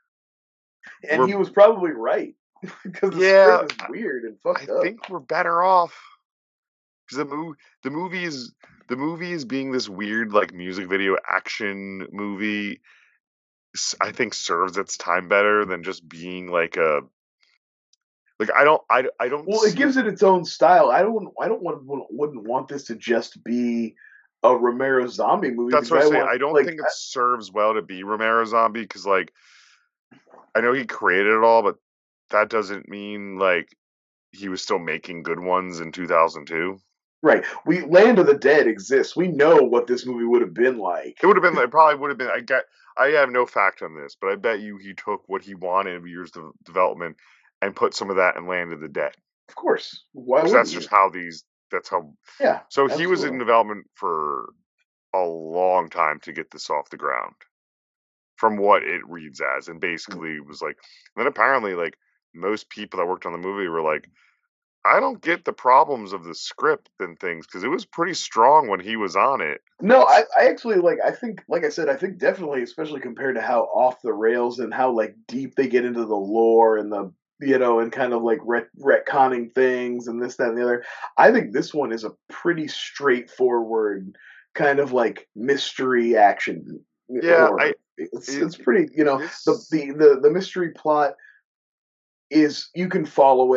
And we're he was probably right because the yeah, script is weird and I fucked up. think we're better off because the movie is being this weird like music video action movie. I think serves its time better than just being like a like I don't Well, it see it. gives it its own style. Wouldn't want this to just be a Romero zombie movie That's because what I I say. want I don't like think it serves well to be Romero Zombie because, like, I know he created it all, but that doesn't mean like he was still making good ones in 2002. right. We Land of the Dead exists. We know what this movie would have been like. It would have been. It probably would have been. I have no fact on this, but I bet you he took what he wanted of years of development and put some of that in Land of the Dead Of course. Why because that's wouldn't just you? how these. That's how. Yeah, So he was in absolutely. development for a long time to get this off the ground. From what it reads as, and basically was like, and then apparently like most people that worked on the movie were like, I don't get the problems of the script and things because it was pretty strong when he was on it. No, I actually like. I think, like I said, I think definitely, especially compared to how off the rails and how like deep they get into the lore and the and kind of like retconning things and this, that, and the other. I think this one is a pretty straightforward kind of like mystery action Yeah, horror. It's it, pretty. The this the the the mystery plot is you can follow it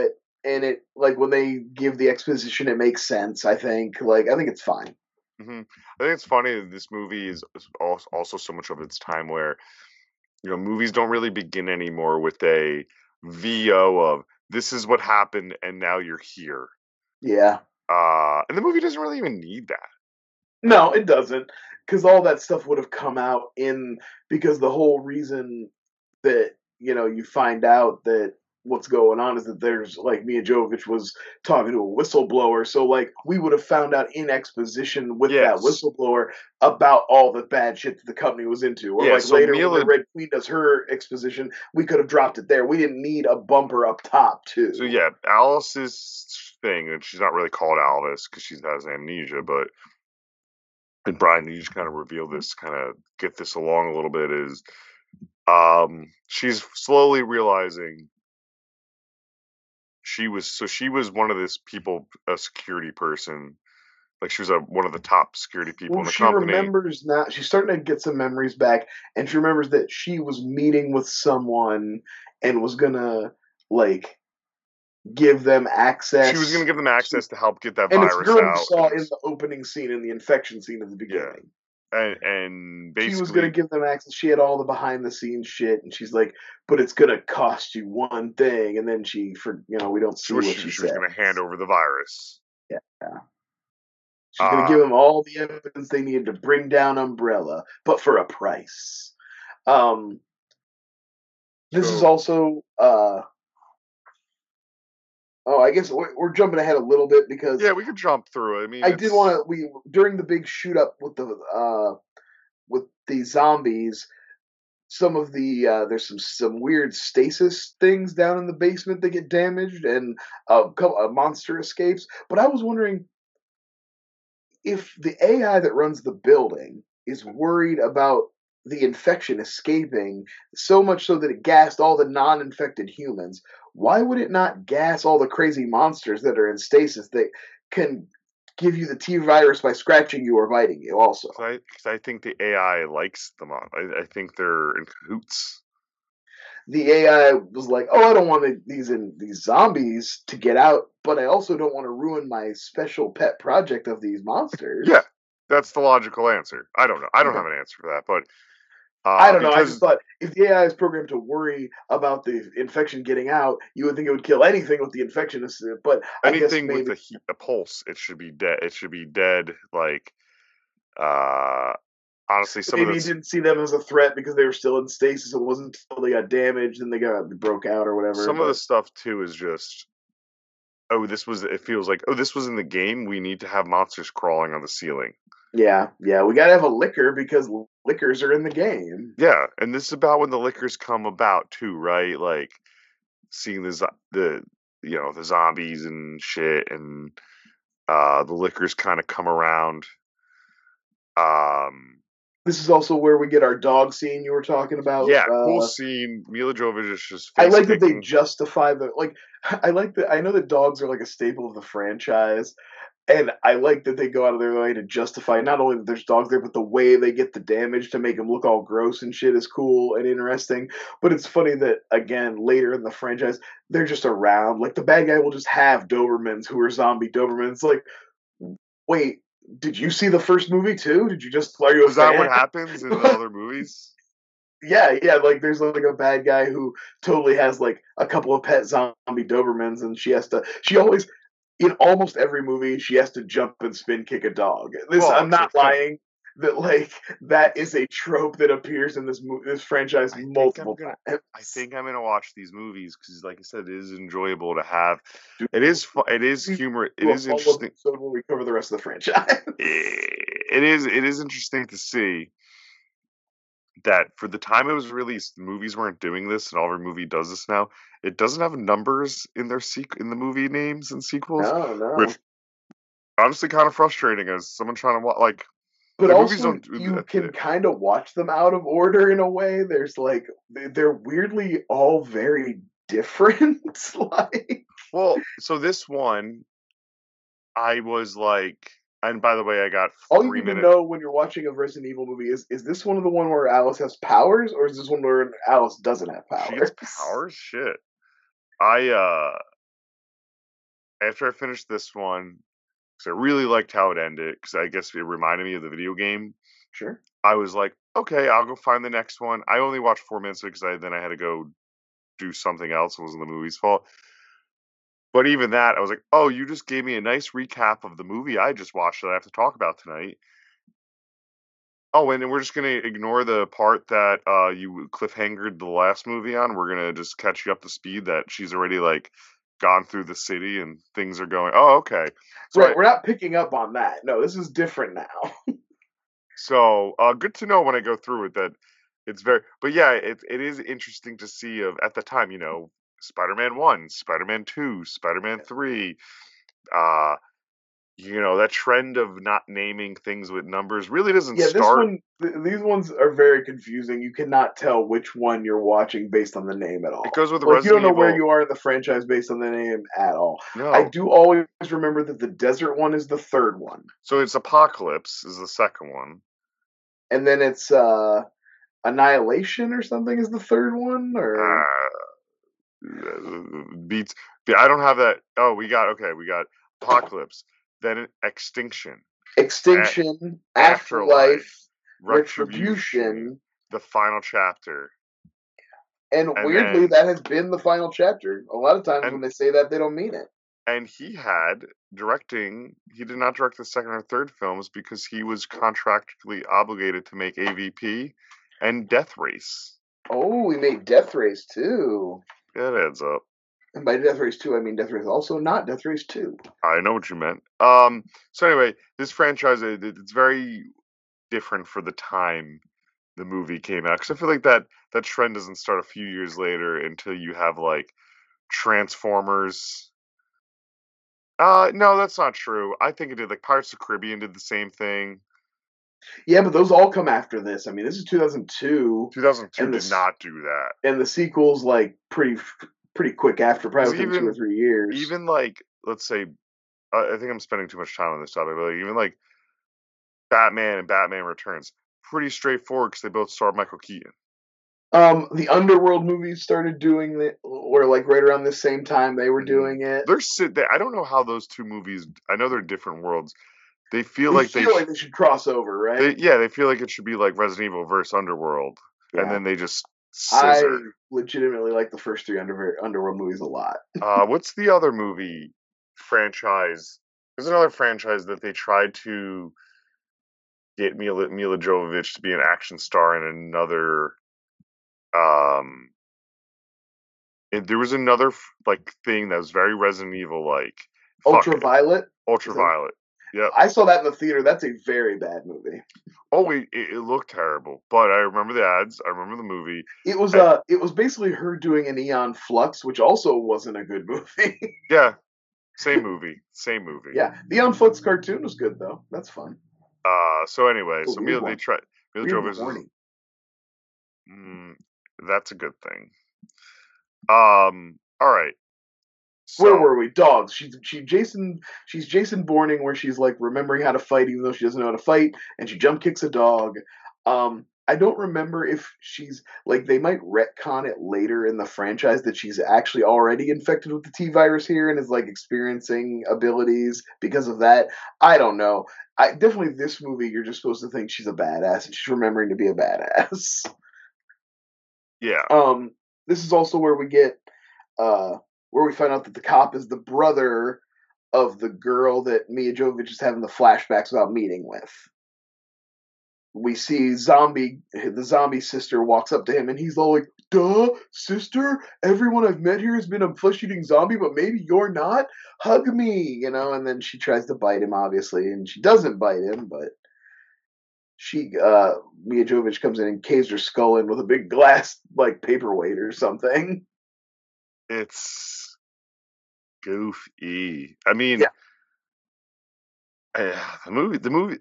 and it like when they give the exposition, it makes sense. I think it's fine. I think it's funny that this movie is also so much of its time where movies don't really begin anymore with a VO of this is what happened and now you're here. Yeah. And the movie doesn't really even need that. No, it doesn't, because all that stuff would have come out because the whole reason that you find out that what's going on is that there's like Mia Jovovich was talking to a whistleblower, so like we would have found out in exposition with that whistleblower about all the bad shit that the company was into, or so later when the Red Queen does her exposition, we could have dropped it there. We didn't need a bumper up top too. So yeah, Alice's thing, and she's not really called Alice because she has amnesia, but. And Brian, you just kind of reveal this, kind of get this along a little bit, is she's slowly realizing she was one of this people, a security person, like she was one of the top security people in the company. She remembers now, she's starting to get some memories back, and she remembers that she was meeting with someone and was gonna like give them access. She was going to give them access to help get that virus out. And it's the girl we saw in the opening scene, in the infection scene at the beginning. Yeah. And basically... She was going to give them access. She had all the behind-the-scenes shit, and she's like, but it's going to cost you one thing. And then we don't see what she said. She was going to hand over the virus. Yeah. She's going to give them all the evidence they needed to bring down Umbrella, but for a price. This is also... Oh, I guess we're jumping ahead a little bit because we could jump through it. I mean, I did want to. During the big shoot up with the zombies, some of the there's some weird stasis things down in the basement that get damaged, and a monster escapes. But I was wondering if the AI that runs the building is worried about the infection escaping so much so that it gassed all the non-infected humans. Why would it not gas all the crazy monsters that are in stasis that can give you the T virus by scratching you or biting you also? Because I think the AI likes them. I think they're in cahoots. The AI was like, oh, I don't want these zombies to get out, but I also don't want to ruin my special pet project of these monsters. Yeah, that's the logical answer. I don't know. I don't have an answer for that, but... I don't know. I just thought if the AI is programmed to worry about the infection getting out, you would think it would kill anything with the infection. But anything with the pulse, it should be dead. It should be dead. Like, honestly, maybe you didn't see them as a threat because they were still in stasis. It wasn't until they got damaged and they broke out or whatever. Some of the stuff too is just, it feels like, this was in the game. We need to have monsters crawling on the ceiling. Yeah, we gotta have a liquor because liquors are in the game. Yeah, and this is about when the liquors come about too, right? Like seeing the zombies and shit, and the liquors kind of come around. This is also where we get our dog scene you were talking about. Yeah, cool scene. Mila Jovovich is just. I like that they justify I know that dogs are like a staple of the franchise. And I like that they go out of their way to justify not only that there's dogs there, but the way they get the damage to make them look all gross and shit is cool and interesting. But it's funny that, again, later in the franchise, they're just around. Like, the bad guy will just have Dobermans who are zombie Dobermans. It's like, wait, did you see the first movie, too? Did you just... Is that what happens in the other movies? Yeah, like, there's, like, a bad guy who totally has, like, a couple of pet zombie Dobermans, and she always... In almost every movie, she has to jump and spin kick a dog. I'm not lying. That is a trope that appears in this franchise multiple times. I think I'm gonna watch these movies because, like I said, it is enjoyable to have. It is fun. It is humor. It is interesting. So when we cover the rest of the franchise, it is interesting to see that for the time it was released, movies weren't doing this, and every movie does this now. It doesn't have numbers in their in the movie names and sequels, which honestly kind of frustrating as someone trying to watch. But also, you can kind of watch them out of order in a way. There's they're weirdly all very different. Well, so this one, I was like. And by the way, I got 3 minutes. All you need to know when you're watching a Resident Evil movie is this one of the one where Alice has powers, or is this one where Alice doesn't have powers? She has powers? Shit. after I finished this one, because I really liked how it ended, because I guess it reminded me of the video game. Sure. I was like, okay, I'll go find the next one. I only watched 4 minutes because then I had to go do something else. It wasn't the movie's fault. But even that, I was like, oh, you just gave me a nice recap of the movie I just watched that I have to talk about tonight. Oh, and then we're just gonna ignore the part that you cliffhangered the last movie on. We're gonna just catch you up to speed that she's already like gone through the city and things are going. Oh, okay. So right, we're not picking up on that. No, this is different now. So good to know when I go through it that it's very. But yeah, it is interesting to see at the time. Spider-Man 1, Spider-Man 2, Spider-Man 3. That trend of not naming things with numbers really doesn't Yeah, this start. one, these ones are very confusing. You cannot tell which one you're watching based on the name at all. It goes with like you don't know Resident where Evil. you are in the franchise based on the name at all. No. I do always remember that the desert one is the third one, So it's Apocalypse is the second one. and then it's Annihilation or something is the third one, or Beats. I don't have that. Oh, we got Apocalypse, then Extinction, Extinction, Afterlife, Retribution, the final chapter. And weirdly, that has been the final chapter. A lot of times when they say that, they don't mean it. And he did not direct the second or third films because he was contractually obligated to make AVP and Death Race. Oh, he made Death Race too. It adds up. And by Death Race 2, I mean Death Race also, not Death Race 2. I know what you meant. So anyway, this franchise, it's very different for the time the movie came out. Because I feel like that trend doesn't start a few years later until you have, like, Transformers. No, that's not true. I think it did. Like, Pirates of the Caribbean did the same thing. Yeah, but those all come after this. I mean, this is 2002. 2002 did not do that. And the sequel's, like, pretty quick after, probably within 2 or 3 years. Even, like, let's say, I think I'm spending too much time on this topic, but like, even, like, Batman and Batman Returns, pretty straightforward because they both star Michael Keaton. The Underworld movies started doing it, or like right around the same time they were doing it. I don't know how those two movies. I know they're different worlds. They feel like they should cross over, right? They feel like it should be like Resident Evil versus Underworld, and then they just scissor. I legitimately like the first 3 Underworld movies a lot. What's the other movie franchise? There's another franchise that they tried to get Mila Jovovich to be an action star in another. There was another like thing that was very Resident Evil like. Ultraviolet. Ultraviolet. Yeah. I saw that in the theater. That's a very bad movie. Oh, it looked terrible, but I remember the ads. I remember the movie. It was basically her doing an Aeon Flux, which also wasn't a good movie. Yeah, same movie. Yeah, the Aeon Flux cartoon was good though. That's fun. So anyway, Mila Jovovich. That's a good thing. All right. So, where were we? Dogs. She's Jason Bourne, where she's like remembering how to fight even though she doesn't know how to fight, and she jump kicks a dog. I don't remember if she's like they might retcon it later in the franchise that she's actually already infected with the T virus here and is like experiencing abilities because of that. I don't know. Definitely this movie you're just supposed to think she's a badass and she's remembering to be a badass. Yeah. This is also where we get where we find out that the cop is the brother of the girl that Mia Jovovich is having the flashbacks about meeting with. We see the zombie sister walks up to him and he's all like, duh, sister, everyone I've met here has been a flesh-eating zombie, but maybe you're not? Hug me, and then she tries to bite him, obviously, and she doesn't bite him, but Mia Jovovich comes in and caves her skull in with a big glass, like, paperweight or something. It's goofy. I mean, the movie.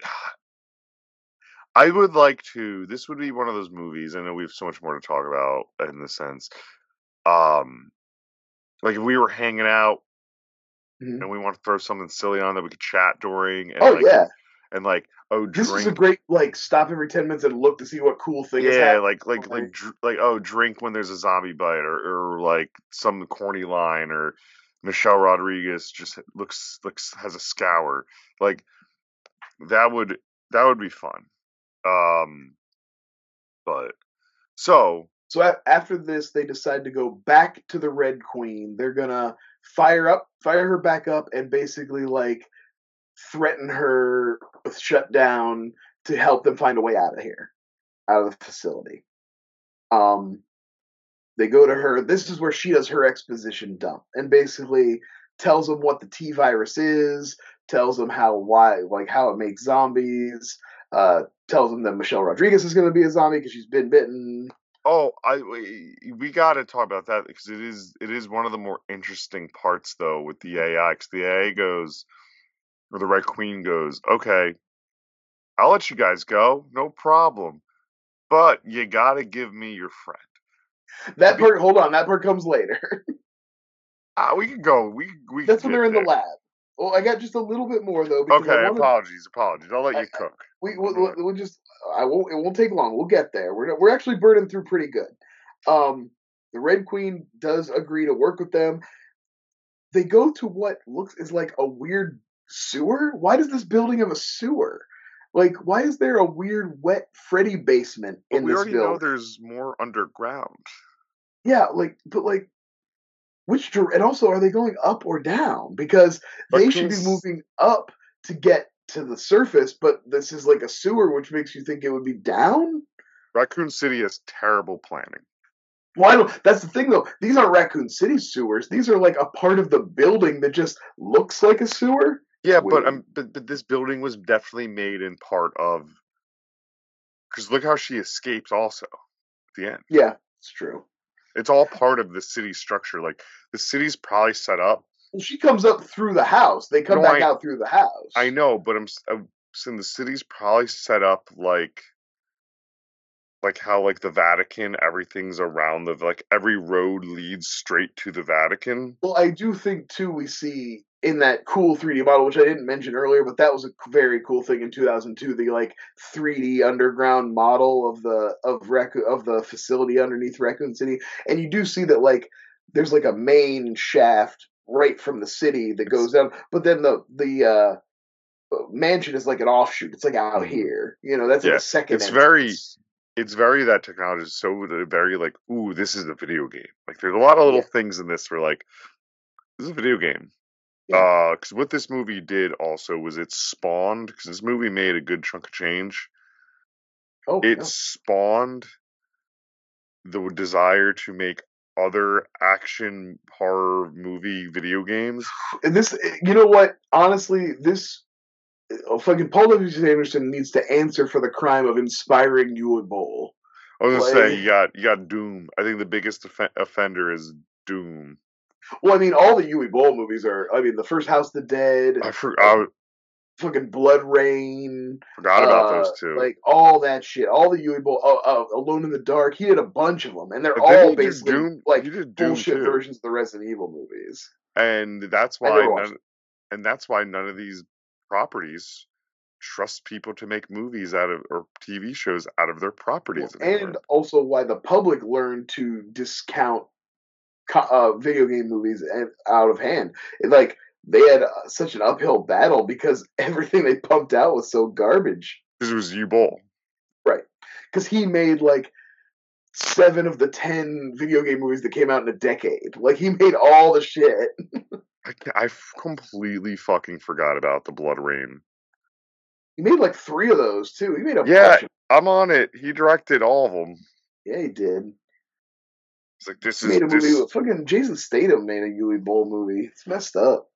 I would like to. This would be one of those movies. I know we have so much more to talk about in this sense. Like if we were hanging out and we want to throw something silly on that we could chat during. And this is a great stop every 10 minutes and look to see what cool thing is happening. Drink when there's a zombie bite or like some corny line or Michelle Rodriguez just looks has a scour. Like that would be fun. But so after this, they decide to go back to the Red Queen. They're gonna fire her back up, and basically like threaten her with shutdown to help them find a way out of the facility. They go to her. This is where she does her exposition dump and basically tells them what the T virus is, tells them how it makes zombies, tells them that Michelle Rodriguez is going to be a zombie because she's been bitten. Oh, we got to talk about that because it is one of the more interesting parts though with the AI. Because the AI goes, or the Red Queen goes, okay, I'll let you guys go, no problem, but you got to give me your friend. Hold on, that part comes later. We can go. That's when they're in the lab. Well, I got just a little bit more though. Okay, apologies. I'll let you cook. We'll just. It won't take long. We'll get there. We're actually burning through pretty good. The Red Queen does agree to work with them. They go to what is like a weird sewer. Why does this building have a sewer? Like, why is there a weird wet Freddy basement in this building? We already know there's more underground. Yeah, and also, are they going up or down? Because they should be moving up to get to the surface, but this is like a sewer, which makes you think it would be down? Raccoon City has terrible planning. Well, that's the thing, though. These aren't Raccoon City sewers. These are like a part of the building that just looks like a sewer. Yeah, but this building was definitely made in part of... Because look how she escapes also at the end. Yeah, it's true. It's all part of the city structure. Like, the city's probably set up. Well, she comes up through the house. They come back out through the house. I know, but I'm saying the city's probably set up like how like the Vatican, everything's around every road leads straight to the Vatican. Well, I do think too we see in that cool 3D model, which I didn't mention earlier, but that was a very cool thing in 2002. The 3D underground model of the facility underneath Raccoon City, and you do see that there's a main shaft right from the city that goes down, but then the mansion is like an offshoot. It's like out here, that's a second. It's very that technology is so very ooh, this is a video game. There's a lot of little things in this where this is a video game. Yeah. Because what this movie did also was it spawned, because this movie made a good chunk of change. Spawned the desire to make other action horror movie video games. And this, you know what? Honestly, this fucking Paul W. Anderson needs to answer for the crime of inspiring Uwe Boll. I was gonna say you got Doom. I think the biggest offender is Doom. Well, I mean, all the Uwe Boll movies are. I mean, the first House of the Dead. Fucking Blood Rain. Forgot about those two. All that shit. All the Uwe Boll. Alone in the Dark. He did a bunch of them, and they're all basically bullshit versions of the Resident Evil movies. And that's why. That's why none of these properties trust people to make movies or TV shows out of their properties. And also why the public learned to discount video game movies out of hand. They had such an uphill battle because everything they pumped out was so garbage. This was Uwe Boll. Right. Because he made 7 of the 10 video game movies that came out in a decade. He made all the shit. I completely fucking forgot about the Blood Rain. He made 3 of those too. He made a bunch of... I'm on it. He directed all of them. Yeah, he did. It's he made a movie with fucking Jason Statham made a Uwe Boll movie. It's messed up.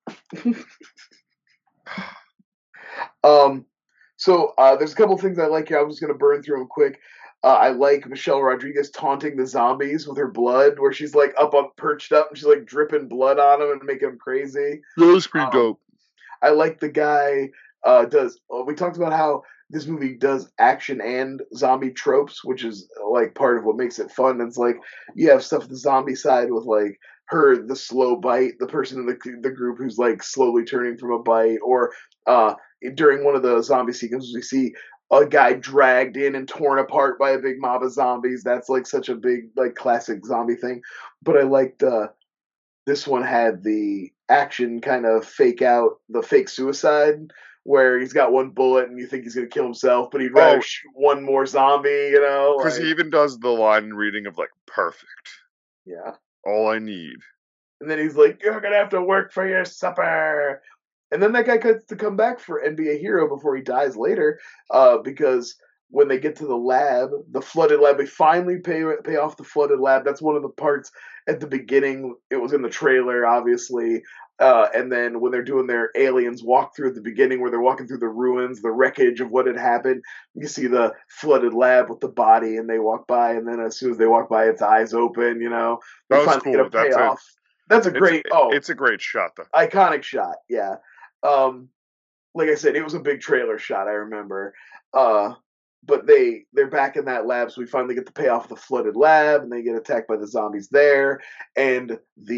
So there's a couple things I like here. I'm just gonna burn through them quick. I like Michelle Rodriguez taunting the zombies with her blood, where she's perched up and she's dripping blood on them and making them crazy. That was pretty dope. I like the guy we talked about how this movie does action and zombie tropes, which is part of what makes it fun. It's you have stuff the zombie side with her, the slow bite, the person in the group who's slowly turning from a bite, or during one of the zombie sequences we see a guy dragged in and torn apart by a big mob of zombies. That's such a big classic zombie thing. But I liked this one had the action kind of fake out the fake suicide where he's got one bullet and you think he's going to kill himself, but he'd rather shoot one more zombie, you know? Because he even does the line reading of, like, perfect. Yeah. All I need. And then he's like, you're going to have to work for your supper. And then that guy gets to come back and be a hero before he dies later, because when they get to the lab, the flooded lab, they finally pay off the flooded lab. That's one of the parts at the beginning. It was in the trailer, obviously. And then when they're doing their aliens walkthrough at the beginning, where they're walking through the ruins, the wreckage of what had happened, you see the flooded lab with the body, and they walk by, and then as soon as they walk by, its eyes open. You know, that was cool. That's payoff. It's a great shot, though. Iconic shot, yeah. Like I said, it was a big trailer shot. I remember. But they're back in that lab, so we finally get the payoff of the flooded lab, and they get attacked by the zombies there. And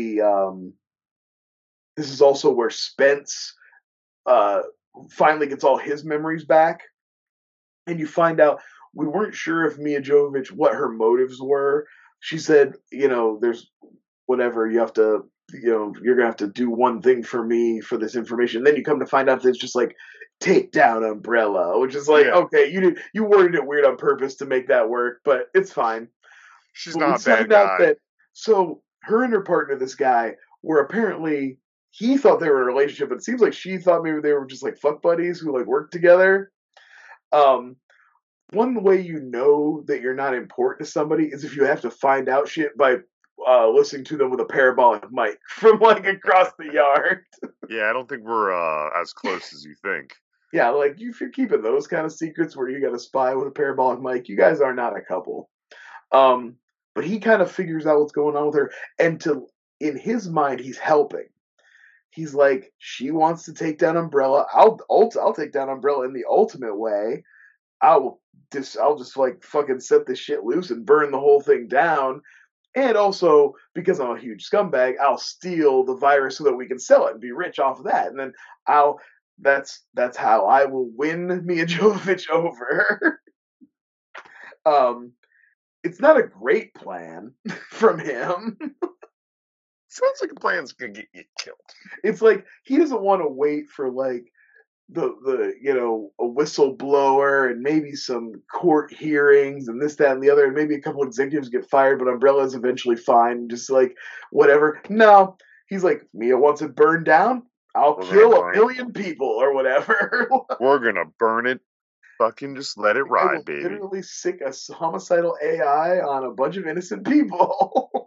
this is also where Spence finally gets all his memories back, and you find out we weren't sure if Mia Jovovich what her motives were. She said, there's whatever you have to. You're gonna have to do one thing for me for this information. And then you come to find out that it's just like take down Umbrella, which is like, okay, you worded it weird on purpose to make that work, but it's fine. She's not a bad guy. So her and her partner, this guy, were apparently he thought they were in a relationship, but it seems like she thought maybe they were just like fuck buddies who like worked together. One way you know that you're not important to somebody is if you have to find out shit by listening to them with a parabolic mic from like across the yard. Yeah, I don't think we're as close as you think. Yeah, like if you're keeping those kind of secrets where you got a spy with a parabolic mic, you guys are not a couple. But he kind of figures out what's going on with her, and in his mind, he's helping. He's like, she wants to take down Umbrella. I'll take down Umbrella in the ultimate way. I'll just like fucking set this shit loose and burn the whole thing down. And also, because I'm a huge scumbag, I'll steal the virus so that we can sell it and be rich off of that. And then that's how I will win Mia Jovovich over. It's not a great plan from him. Sounds like a plan's gonna get you killed. It's like he doesn't want to wait for like the a whistleblower and maybe some court hearings and this, that, and the other, and maybe a couple executives get fired, but Umbrella's eventually fine, just like whatever. No, he's like, Mia wants it burned down, I'll kill 1 million people or whatever. We're gonna burn it. Fucking just let it ride, baby. Literally sick a homicidal AI on a bunch of innocent people.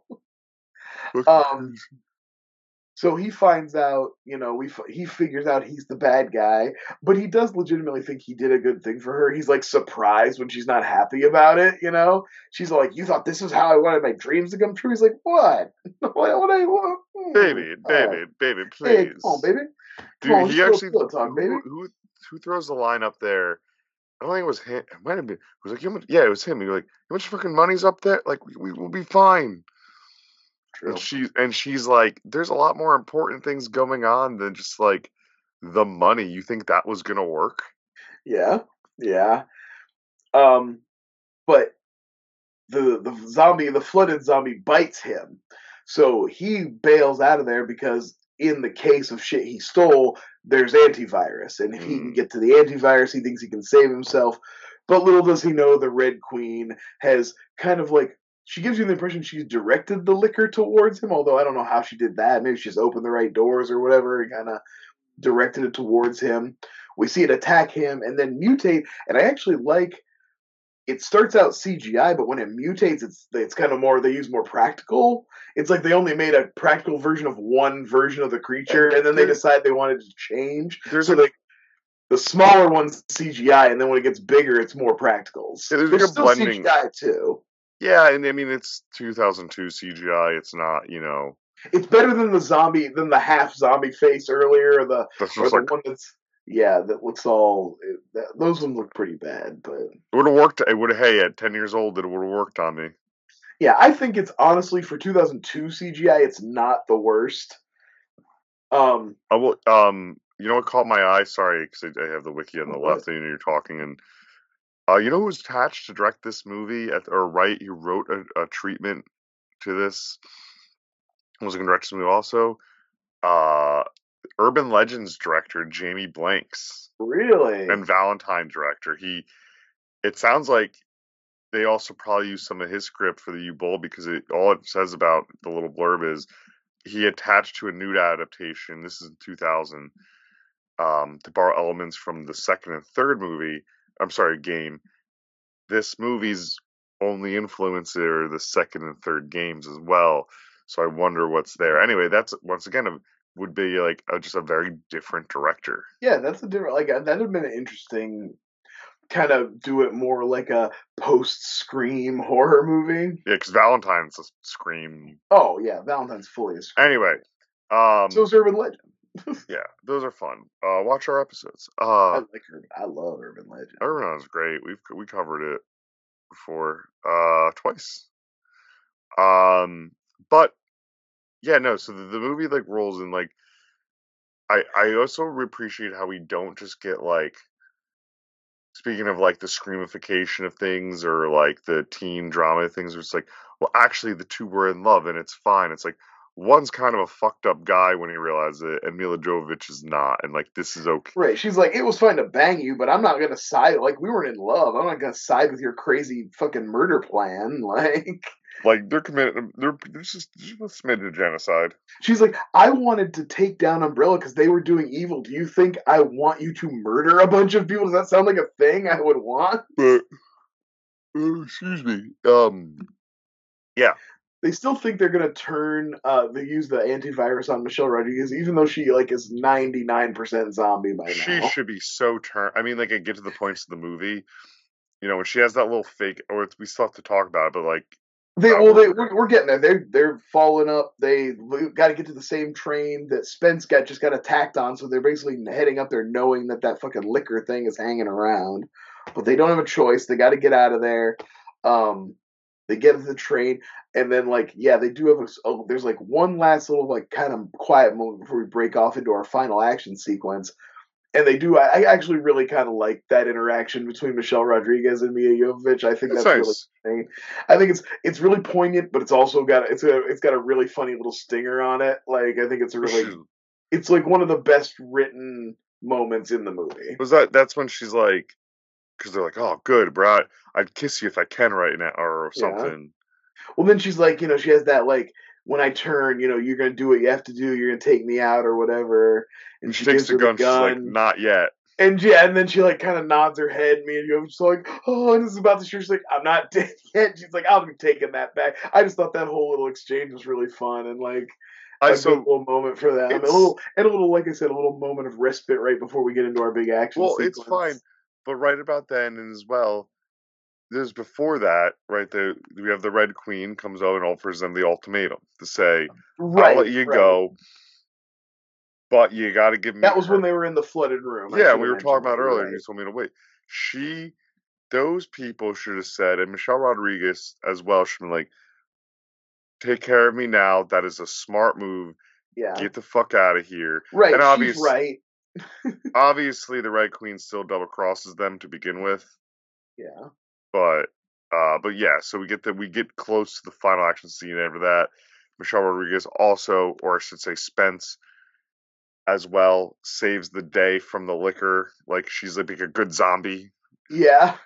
So he finds out, he figures out he's the bad guy, but he does legitimately think he did a good thing for her. He's like surprised when she's not happy about it, She's like, you thought this was how I wanted my dreams to come true? He's like, what? What? Baby, please. Hey, come on, baby. Dude, he actually, talk, baby. Who throws the line up there? I don't think it was him. It might have been. It was like, yeah, it was him. He was like, how much fucking money's up there? Like, we will be fine. True. And she's like, there's a lot more important things going on than just like the money. You think that was gonna work? Yeah. But the flooded zombie bites him, so he bails out of there because in the case of shit he stole, there's antivirus, and if he can get to the antivirus, he thinks he can save himself. But little does he know, the Red Queen has kind of like, she gives you the impression she's directed the liquor towards him, although I don't know how she did that. Maybe she's opened the right doors or whatever and kind of directed it towards him. We see it attack him and then mutate, and I actually like, it starts out CGI, but when it mutates, it's kind of more, they use more practical. It's like they only made a practical version of one version of the creature, and then they decide they wanted to change. The smaller one's CGI, and then when it gets bigger, it's more practicals. Yeah, there's still blending. CGI too. Yeah, and I mean, it's 2002 CGI. It's not, It's better than the half zombie face earlier, or the one that's. Yeah, that looks all. Those ones look pretty bad, but it would have worked. It would have. Hey, at 10 years old, it would have worked on me. Yeah, I think it's honestly for 2002 CGI, it's not the worst. I will. You know what caught my eye? Sorry, because I have the wiki on the left, and you're talking, and you know who was attached to direct this movie or write? He wrote a treatment to this. was going to direct this movie also. Urban Legends director Jamie Blanks Really? and Valentine director. It sounds like they also probably used some of his script for the U-Bowl because all it says about the little blurb is he attached to a nude adaptation. This is in 2000 to borrow elements from the second and third game. This movie's only influence are the second and third games as well. So I wonder what's there. Anyway, that's once again would be like just a very different director. Yeah, that's a different. Like that would have been an interesting kind of do it more like a post-Scream horror movie. Yeah, because Valentine's a Scream. Oh yeah, Valentine's fully a Scream. Anyway, so is Urban Legend. Yeah, those are fun. Watch our episodes. I love Urban Legend. Urban Legend's great. We covered it before, twice. But yeah, no. So the movie like rolls in like. I also appreciate how we don't just get like. Speaking of like the screamification of things or like the teen drama things, it's like, well, actually the two were in love and it's fine. It's like one's kind of a fucked up guy when he realizes it, and Mila Jovovich is not, and like this is okay. Right? She's like, it was fine to bang you, but I'm not gonna side. Like we weren't in love. I'm not gonna side with your crazy fucking murder plan. Like they're committed. They're just committed to genocide. She's like, I wanted to take down Umbrella because they were doing evil. Do you think I want you to murder a bunch of people? Does that sound like a thing I would want? But excuse me. Yeah. They still think they're gonna they use the antivirus on Michelle Rodriguez, even though she like is 99% zombie by now. She should be so turned. I mean, like I get to the points of the movie, when she has that little fake, or we still have to talk about it, but like. We're getting there. They're following up. They got to get to the same train that Spence just got attacked on. So they're basically heading up there, knowing that fucking liquor thing is hanging around, but they don't have a choice. They got to get out of there. They get to the train, and then they do have there's like one last little like kind of quiet moment before we break off into our final action sequence. And they do. I actually really kind of like that interaction between Michelle Rodriguez and Mia Jovovich. I think that's nice. Really. I think it's really poignant, but it's also got it's got a really funny little stinger on it. Like I think it's like one of the best written moments in the movie. That's when she's like, because they're like, oh, good, bro, I'd kiss you if I can right now, or something. Yeah. Well, then she's like, she has that like. When I turn, you're gonna do what you have to do. You're gonna take me out or whatever. And she takes the gun. She's like, not yet. And and then she like kind of nods her head. Me and Jovovich like, oh, and this is about to shoot. She's like, I'm not dead yet. She's like, I'll be taking that back. I just thought that whole little exchange was really fun and like a good little moment for them. A little, like I said, a little moment of respite right before we get into our big action. Well, sequence. It's fine, but right about then and as well. There's before that, right? We have the Red Queen comes out and offers them the ultimatum to say, I'll let you go, but you got to give me. That was when they were in the flooded room. Yeah, we were talking about earlier. You told me to wait. Those people should have said, and Michelle Rodriguez as well should have been like, take care of me now. That is a smart move. Yeah. Get the fuck out of here. Right. And she's right. Obviously, the Red Queen still double crosses them to begin with. Yeah. But yeah, so we get close to the final action scene. After that, Michelle Rodriguez also, or I should say Spence, as well, saves the day from the liquor. Like she's like a good zombie. Yeah.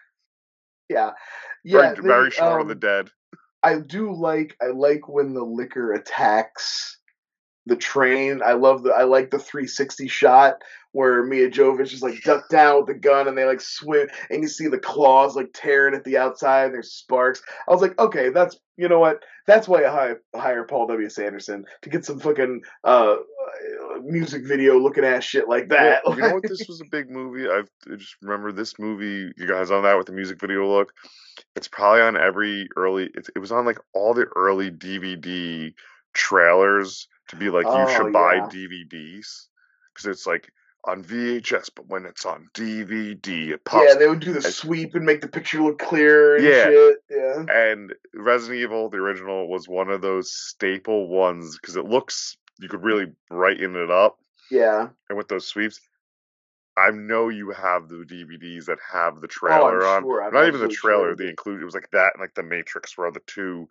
Very Shaun of the Dead. I like when the liquor attacks the train. I like the 360 shot where Mia Jovovich is like ducked down with the gun and they like swim and you see the claws like tearing at the outside and there's sparks. I was like, okay, that's that's why I hire Paul W. Sanderson to get some fucking music video looking at shit like that. Well, you know what? This was a big movie. I just remember this movie. You guys on that with the music video look? It's probably on every early. It was on like all the early DVD trailers to be like you should buy DVDs because it's like on VHS, but when it's on DVD, it pops. Yeah, they would do the sweep and make the picture look clear and shit. Yeah. And Resident Evil, the original, was one of those staple ones because it looks, you could really brighten it up. Yeah. And with those sweeps, I know you have the DVDs that have the trailer on. Sure. Not even the trailer, the include. It was like that and like The Matrix were the two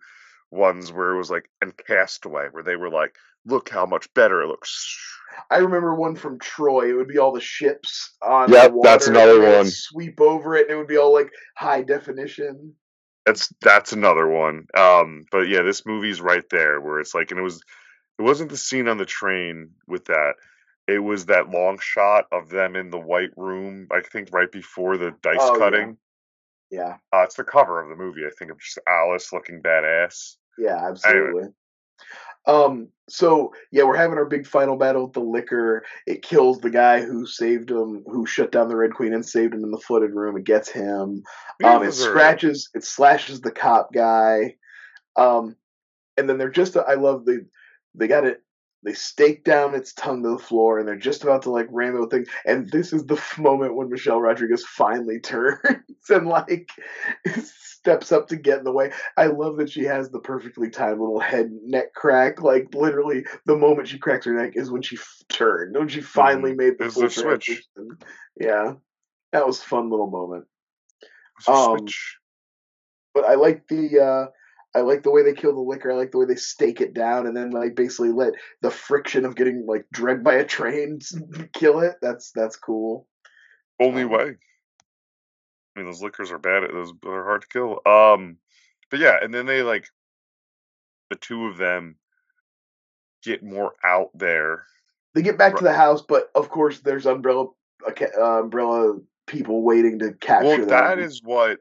ones where it was like, and Castaway, where they were like, look how much better it looks. I remember one from Troy. It would be all the ships on the Yep, water. that's another and they'd one. Sweep over it, and it would be all like high definition. That's another one. But yeah, this movie's right there where it's like, and it wasn't the scene on the train with that. It was that long shot of them in the white room, I think right before the dice cutting. Yeah. It's the cover of the movie, I think, of just Alice looking badass. Yeah, absolutely. Anyway. So yeah, we're having our big final battle with the liquor. It kills the guy who saved him, who shut down the Red Queen and saved him in the flooded room. It gets him. It slashes the cop guy. And then they're just, I love they got it. They stake down its tongue to the floor, and they're just about to like ram it with things. And this is the moment when Michelle Rodriguez finally turns and like steps up to get in the way. I love that she has the perfectly timed little head neck crack. Like literally, the moment she cracks her neck is when she turned, when she finally made the full switch. Yeah, that was a fun little moment. Switch. But I like the way they kill the liquor. I like the way they stake it down and then like basically let the friction of getting like dragged by a train kill it. That's cool. Only way. I mean, those liquors are bad. They're hard to kill. But yeah, and then they like the two of them get more out there. They get back to the house, but of course there's umbrella people waiting to capture them. Well, that is what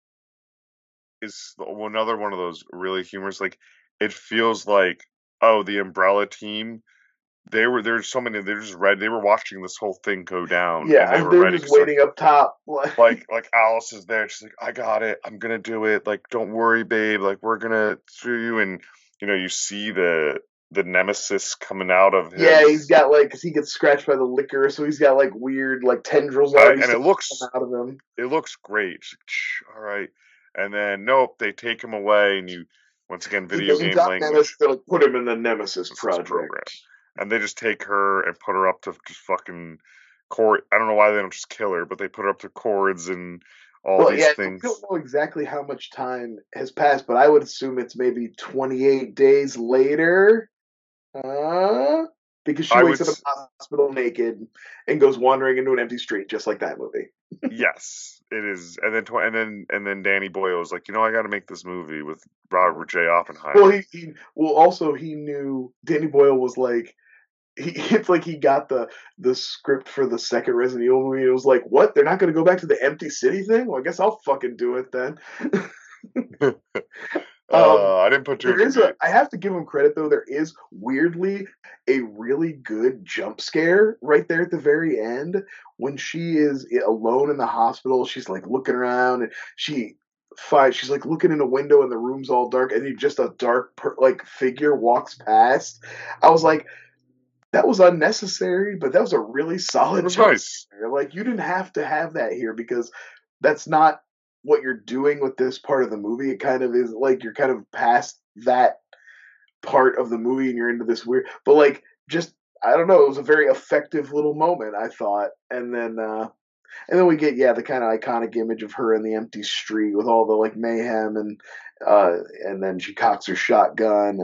is another one of those really humorous. Like, it feels like, oh, the Umbrella team. There's so many. They were watching this whole thing go down. Yeah, and they're just waiting up top. like Alice is there. She's like, I got it. I'm gonna do it. Like, don't worry, babe. Like, we're gonna do you. And you see the nemesis coming out of him. Yeah, he's got like, because he gets scratched by the liquor, so he's got like weird like tendrils already and it looks out of him. It looks great. Like, all right, and then nope, they take him away, and you once again video game language. They'll put him in the Nemesis project. Program. And they just take her and put her up to just fucking cord. I don't know why they don't just kill her, but they put her up to cords and all these things. I don't know exactly how much time has passed, but I would assume it's maybe 28 days later. Because she wakes up in the hospital naked and goes wandering into an empty street, just like that movie. Yes, it is. And then Danny Boyle was like, I got to make this movie with Robert J. Oppenheimer. Well, he knew Danny Boyle was like. It's like he got the script for the second Resident Evil movie. And it was like, what? They're not going to go back to the empty city thing? Well, I guess I'll fucking do it then. I didn't put I have to give him credit though. There is weirdly a really good jump scare right there at the very end when she is alone in the hospital. She's like looking around and she's like looking in a window and the room's all dark and just a dark figure walks past. I was like, that was unnecessary, but that was a really solid. It was nice. Like, you didn't have to have that here because that's not what you're doing with this part of the movie. It kind of is like you're kind of past that part of the movie and you're into this weird. But like, just I don't know. It was a very effective little moment, I thought. And then we get the kind of iconic image of her in the empty street with all the like mayhem and then she cocks her shotgun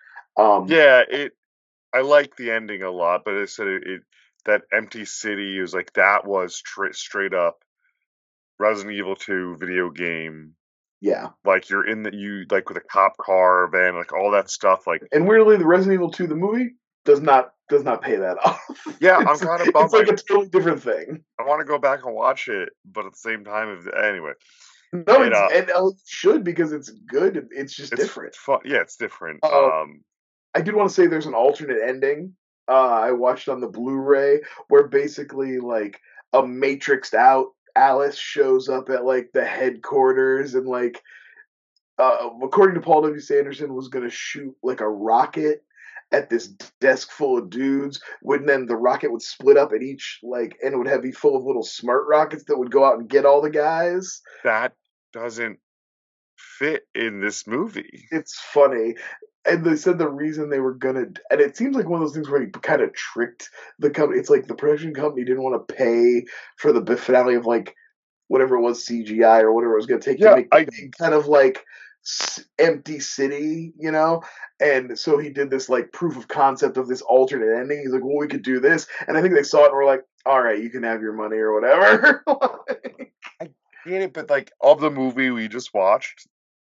and I like the ending a lot, but it said that empty city was like that was straight up Resident Evil 2 video game. Yeah, like you're in like with a cop car van, like all that stuff. Like, and weirdly, the Resident Evil 2 the movie does not pay that off. Yeah, I'm kind of bummed. It's like a totally different thing. I want to go back and watch it, but at the same time, anyway. No, it should because it's good. It's just different. Fun. Yeah, it's different. I did want to say there's an alternate ending I watched on the Blu-ray where basically like a matrixed out Alice shows up at like the headquarters and like according to Paul W. Sanderson was going to shoot like a rocket at this desk full of dudes when then the rocket would split up and each like and it would be full of little smart rockets that would go out and get all the guys. That doesn't fit in this movie. It's funny. And they said the reason they were gonna, and it seems like one of those things where he kind of tricked the company. It's like the production company didn't want to pay for the finale of like whatever it was CGI or whatever it was going to take to make kind of like empty city, you know? And so he did this like proof of concept of this alternate ending. He's like, well, we could do this. And I think they saw it and were like, all right, you can have your money or whatever. I get it, but like of the movie we just watched,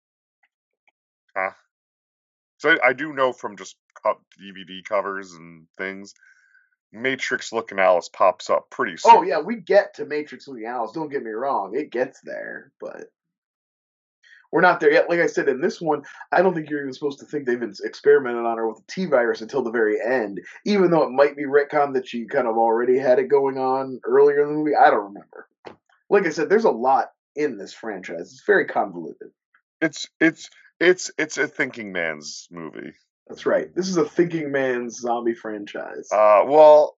so I do know from just DVD covers and things, Matrix looking Alice pops up pretty soon. Oh yeah, we get to Matrix looking Alice. Don't get me wrong, it gets there, but we're not there yet. Like I said, in this one, I don't think you're even supposed to think they've experimented on her with the T virus until the very end. Even though it might be retcon that she kind of already had it going on earlier in the movie, I don't remember. Like I said, there's a lot in this franchise. It's very convoluted. It's a thinking man's movie. That's right. This is a thinking man's zombie franchise. Well,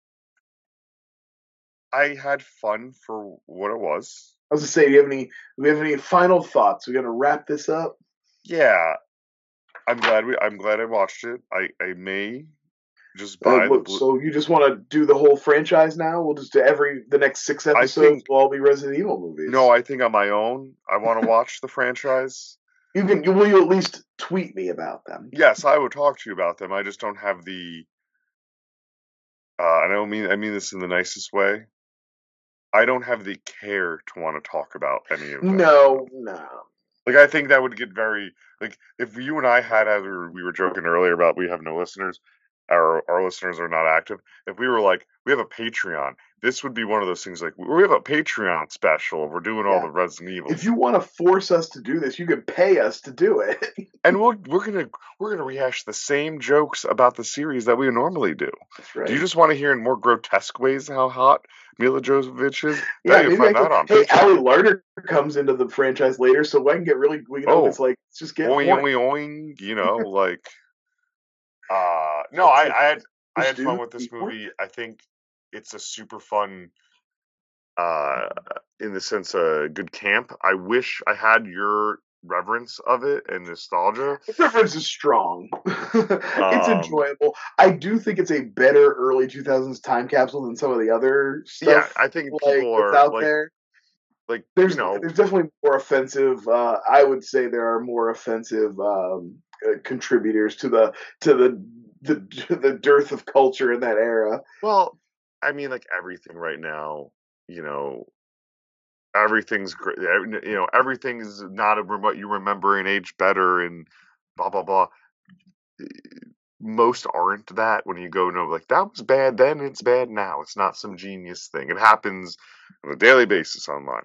I had fun for what it was. I was gonna say, do we have any final thoughts? We're gonna wrap this up. Yeah, I'm glad I watched it. I may just buy So you just want to do the whole franchise now? We'll just do the next 6 episodes will all be Resident Evil movies. No, I think on my own I want to watch the franchise. Will you at least tweet me about them? Yes, I would talk to you about them. I just don't have the. I mean this in the nicest way. I don't have the care to want to talk about any of them. No. Like, I think that would get very, like, if you and I had, as we were joking earlier about we have no listeners, our listeners are not active, if we were like, we have a Patreon, this would be one of those things like, we have a Patreon special, we're doing all the Resident Evil. If you want to force us to do this, you can pay us to do it. And we're gonna rehash the same jokes about the series that we normally do. That's right. Do you just want to hear in more grotesque ways how hot Mila Jovovich is? Yeah, you find that on Patreon. Hey, Ali Larter comes into the franchise later, so I can get really, it's like, it's just get oing, you know, like, no, I had fun with this movie. I think it's a super fun, in the sense, a good camp. I wish I had your reverence of it and nostalgia. The reference is strong. It's enjoyable. I do think it's a better early 2000s time capsule than some of the other stuff. Yeah, I think people are out there. Like, there's definitely more offensive. I would say there are more offensive contributors to the dearth of culture in that era. Well, I mean, like everything right now, you know, everything's great. You know, everything's not what you remember and age better and blah blah blah. Most aren't that. When you go, no, like that was bad then, it's bad now. It's not some genius thing. It happens on a daily basis online.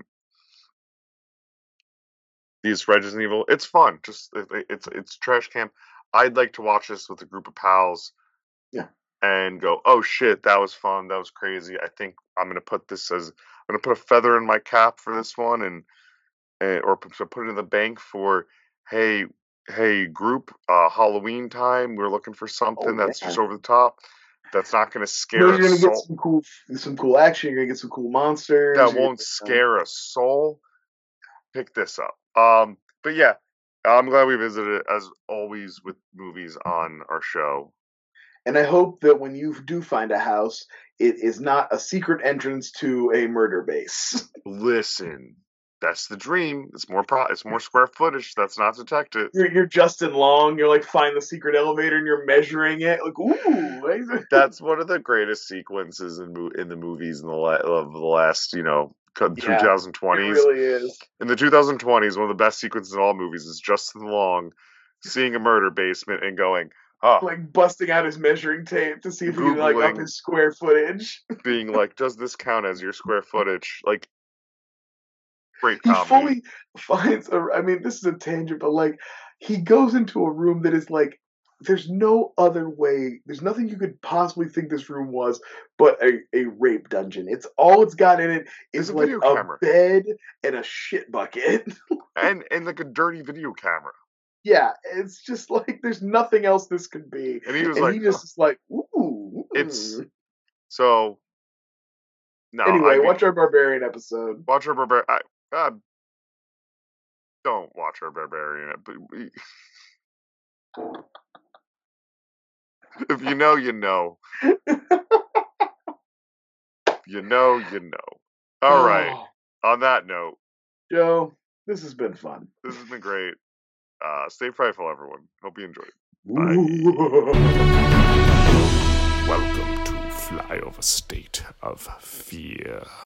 These Resident Evil, it's fun. Just it's trash camp. I'd like to watch this with a group of pals. Yeah. And go, oh shit, that was fun. That was crazy. I think I'm gonna put a feather in my cap for this one, or put it in the bank for, hey group, Halloween time. We're looking for something that's just over the top. That's not gonna scare us. You're gonna get some cool action. You're gonna get some cool monsters. That won't scare a soul. Pick this up. But yeah, I'm glad we visited it, as always with movies on our show. And I hope that when you do find a house, it is not a secret entrance to a murder base. Listen, that's the dream. It's more square footage that's not detected. You're Justin Long. You're like, find the secret elevator and you're measuring it. Like, ooh. That's one of the greatest sequences in the movies of the last, 2020s. It really is. In the 2020s, one of the best sequences in all movies is Justin Long seeing a murder basement and going, like busting out his measuring tape to see if he can like up his square footage. Being like, does this count as your square footage? Like, great comedy. He fully finds this is a tangent, but like he goes into a room that is like, there's no other way. There's nothing you could possibly think this room was but a rape dungeon. It's all it's got in it is like a bed and a shit bucket. and like a dirty video camera. Yeah, it's just like there's nothing else this could be. And he was like, ooh. It's so. No. Anyway, watch our Barbarian episode. Watch our Barbarian. Don't watch our Barbarian. But if you know, you know. You know. All right. On that note, Joe, this has been fun. This has been great. Stay frightful, everyone. Hope you enjoyed. Welcome to Flyover State of Fear.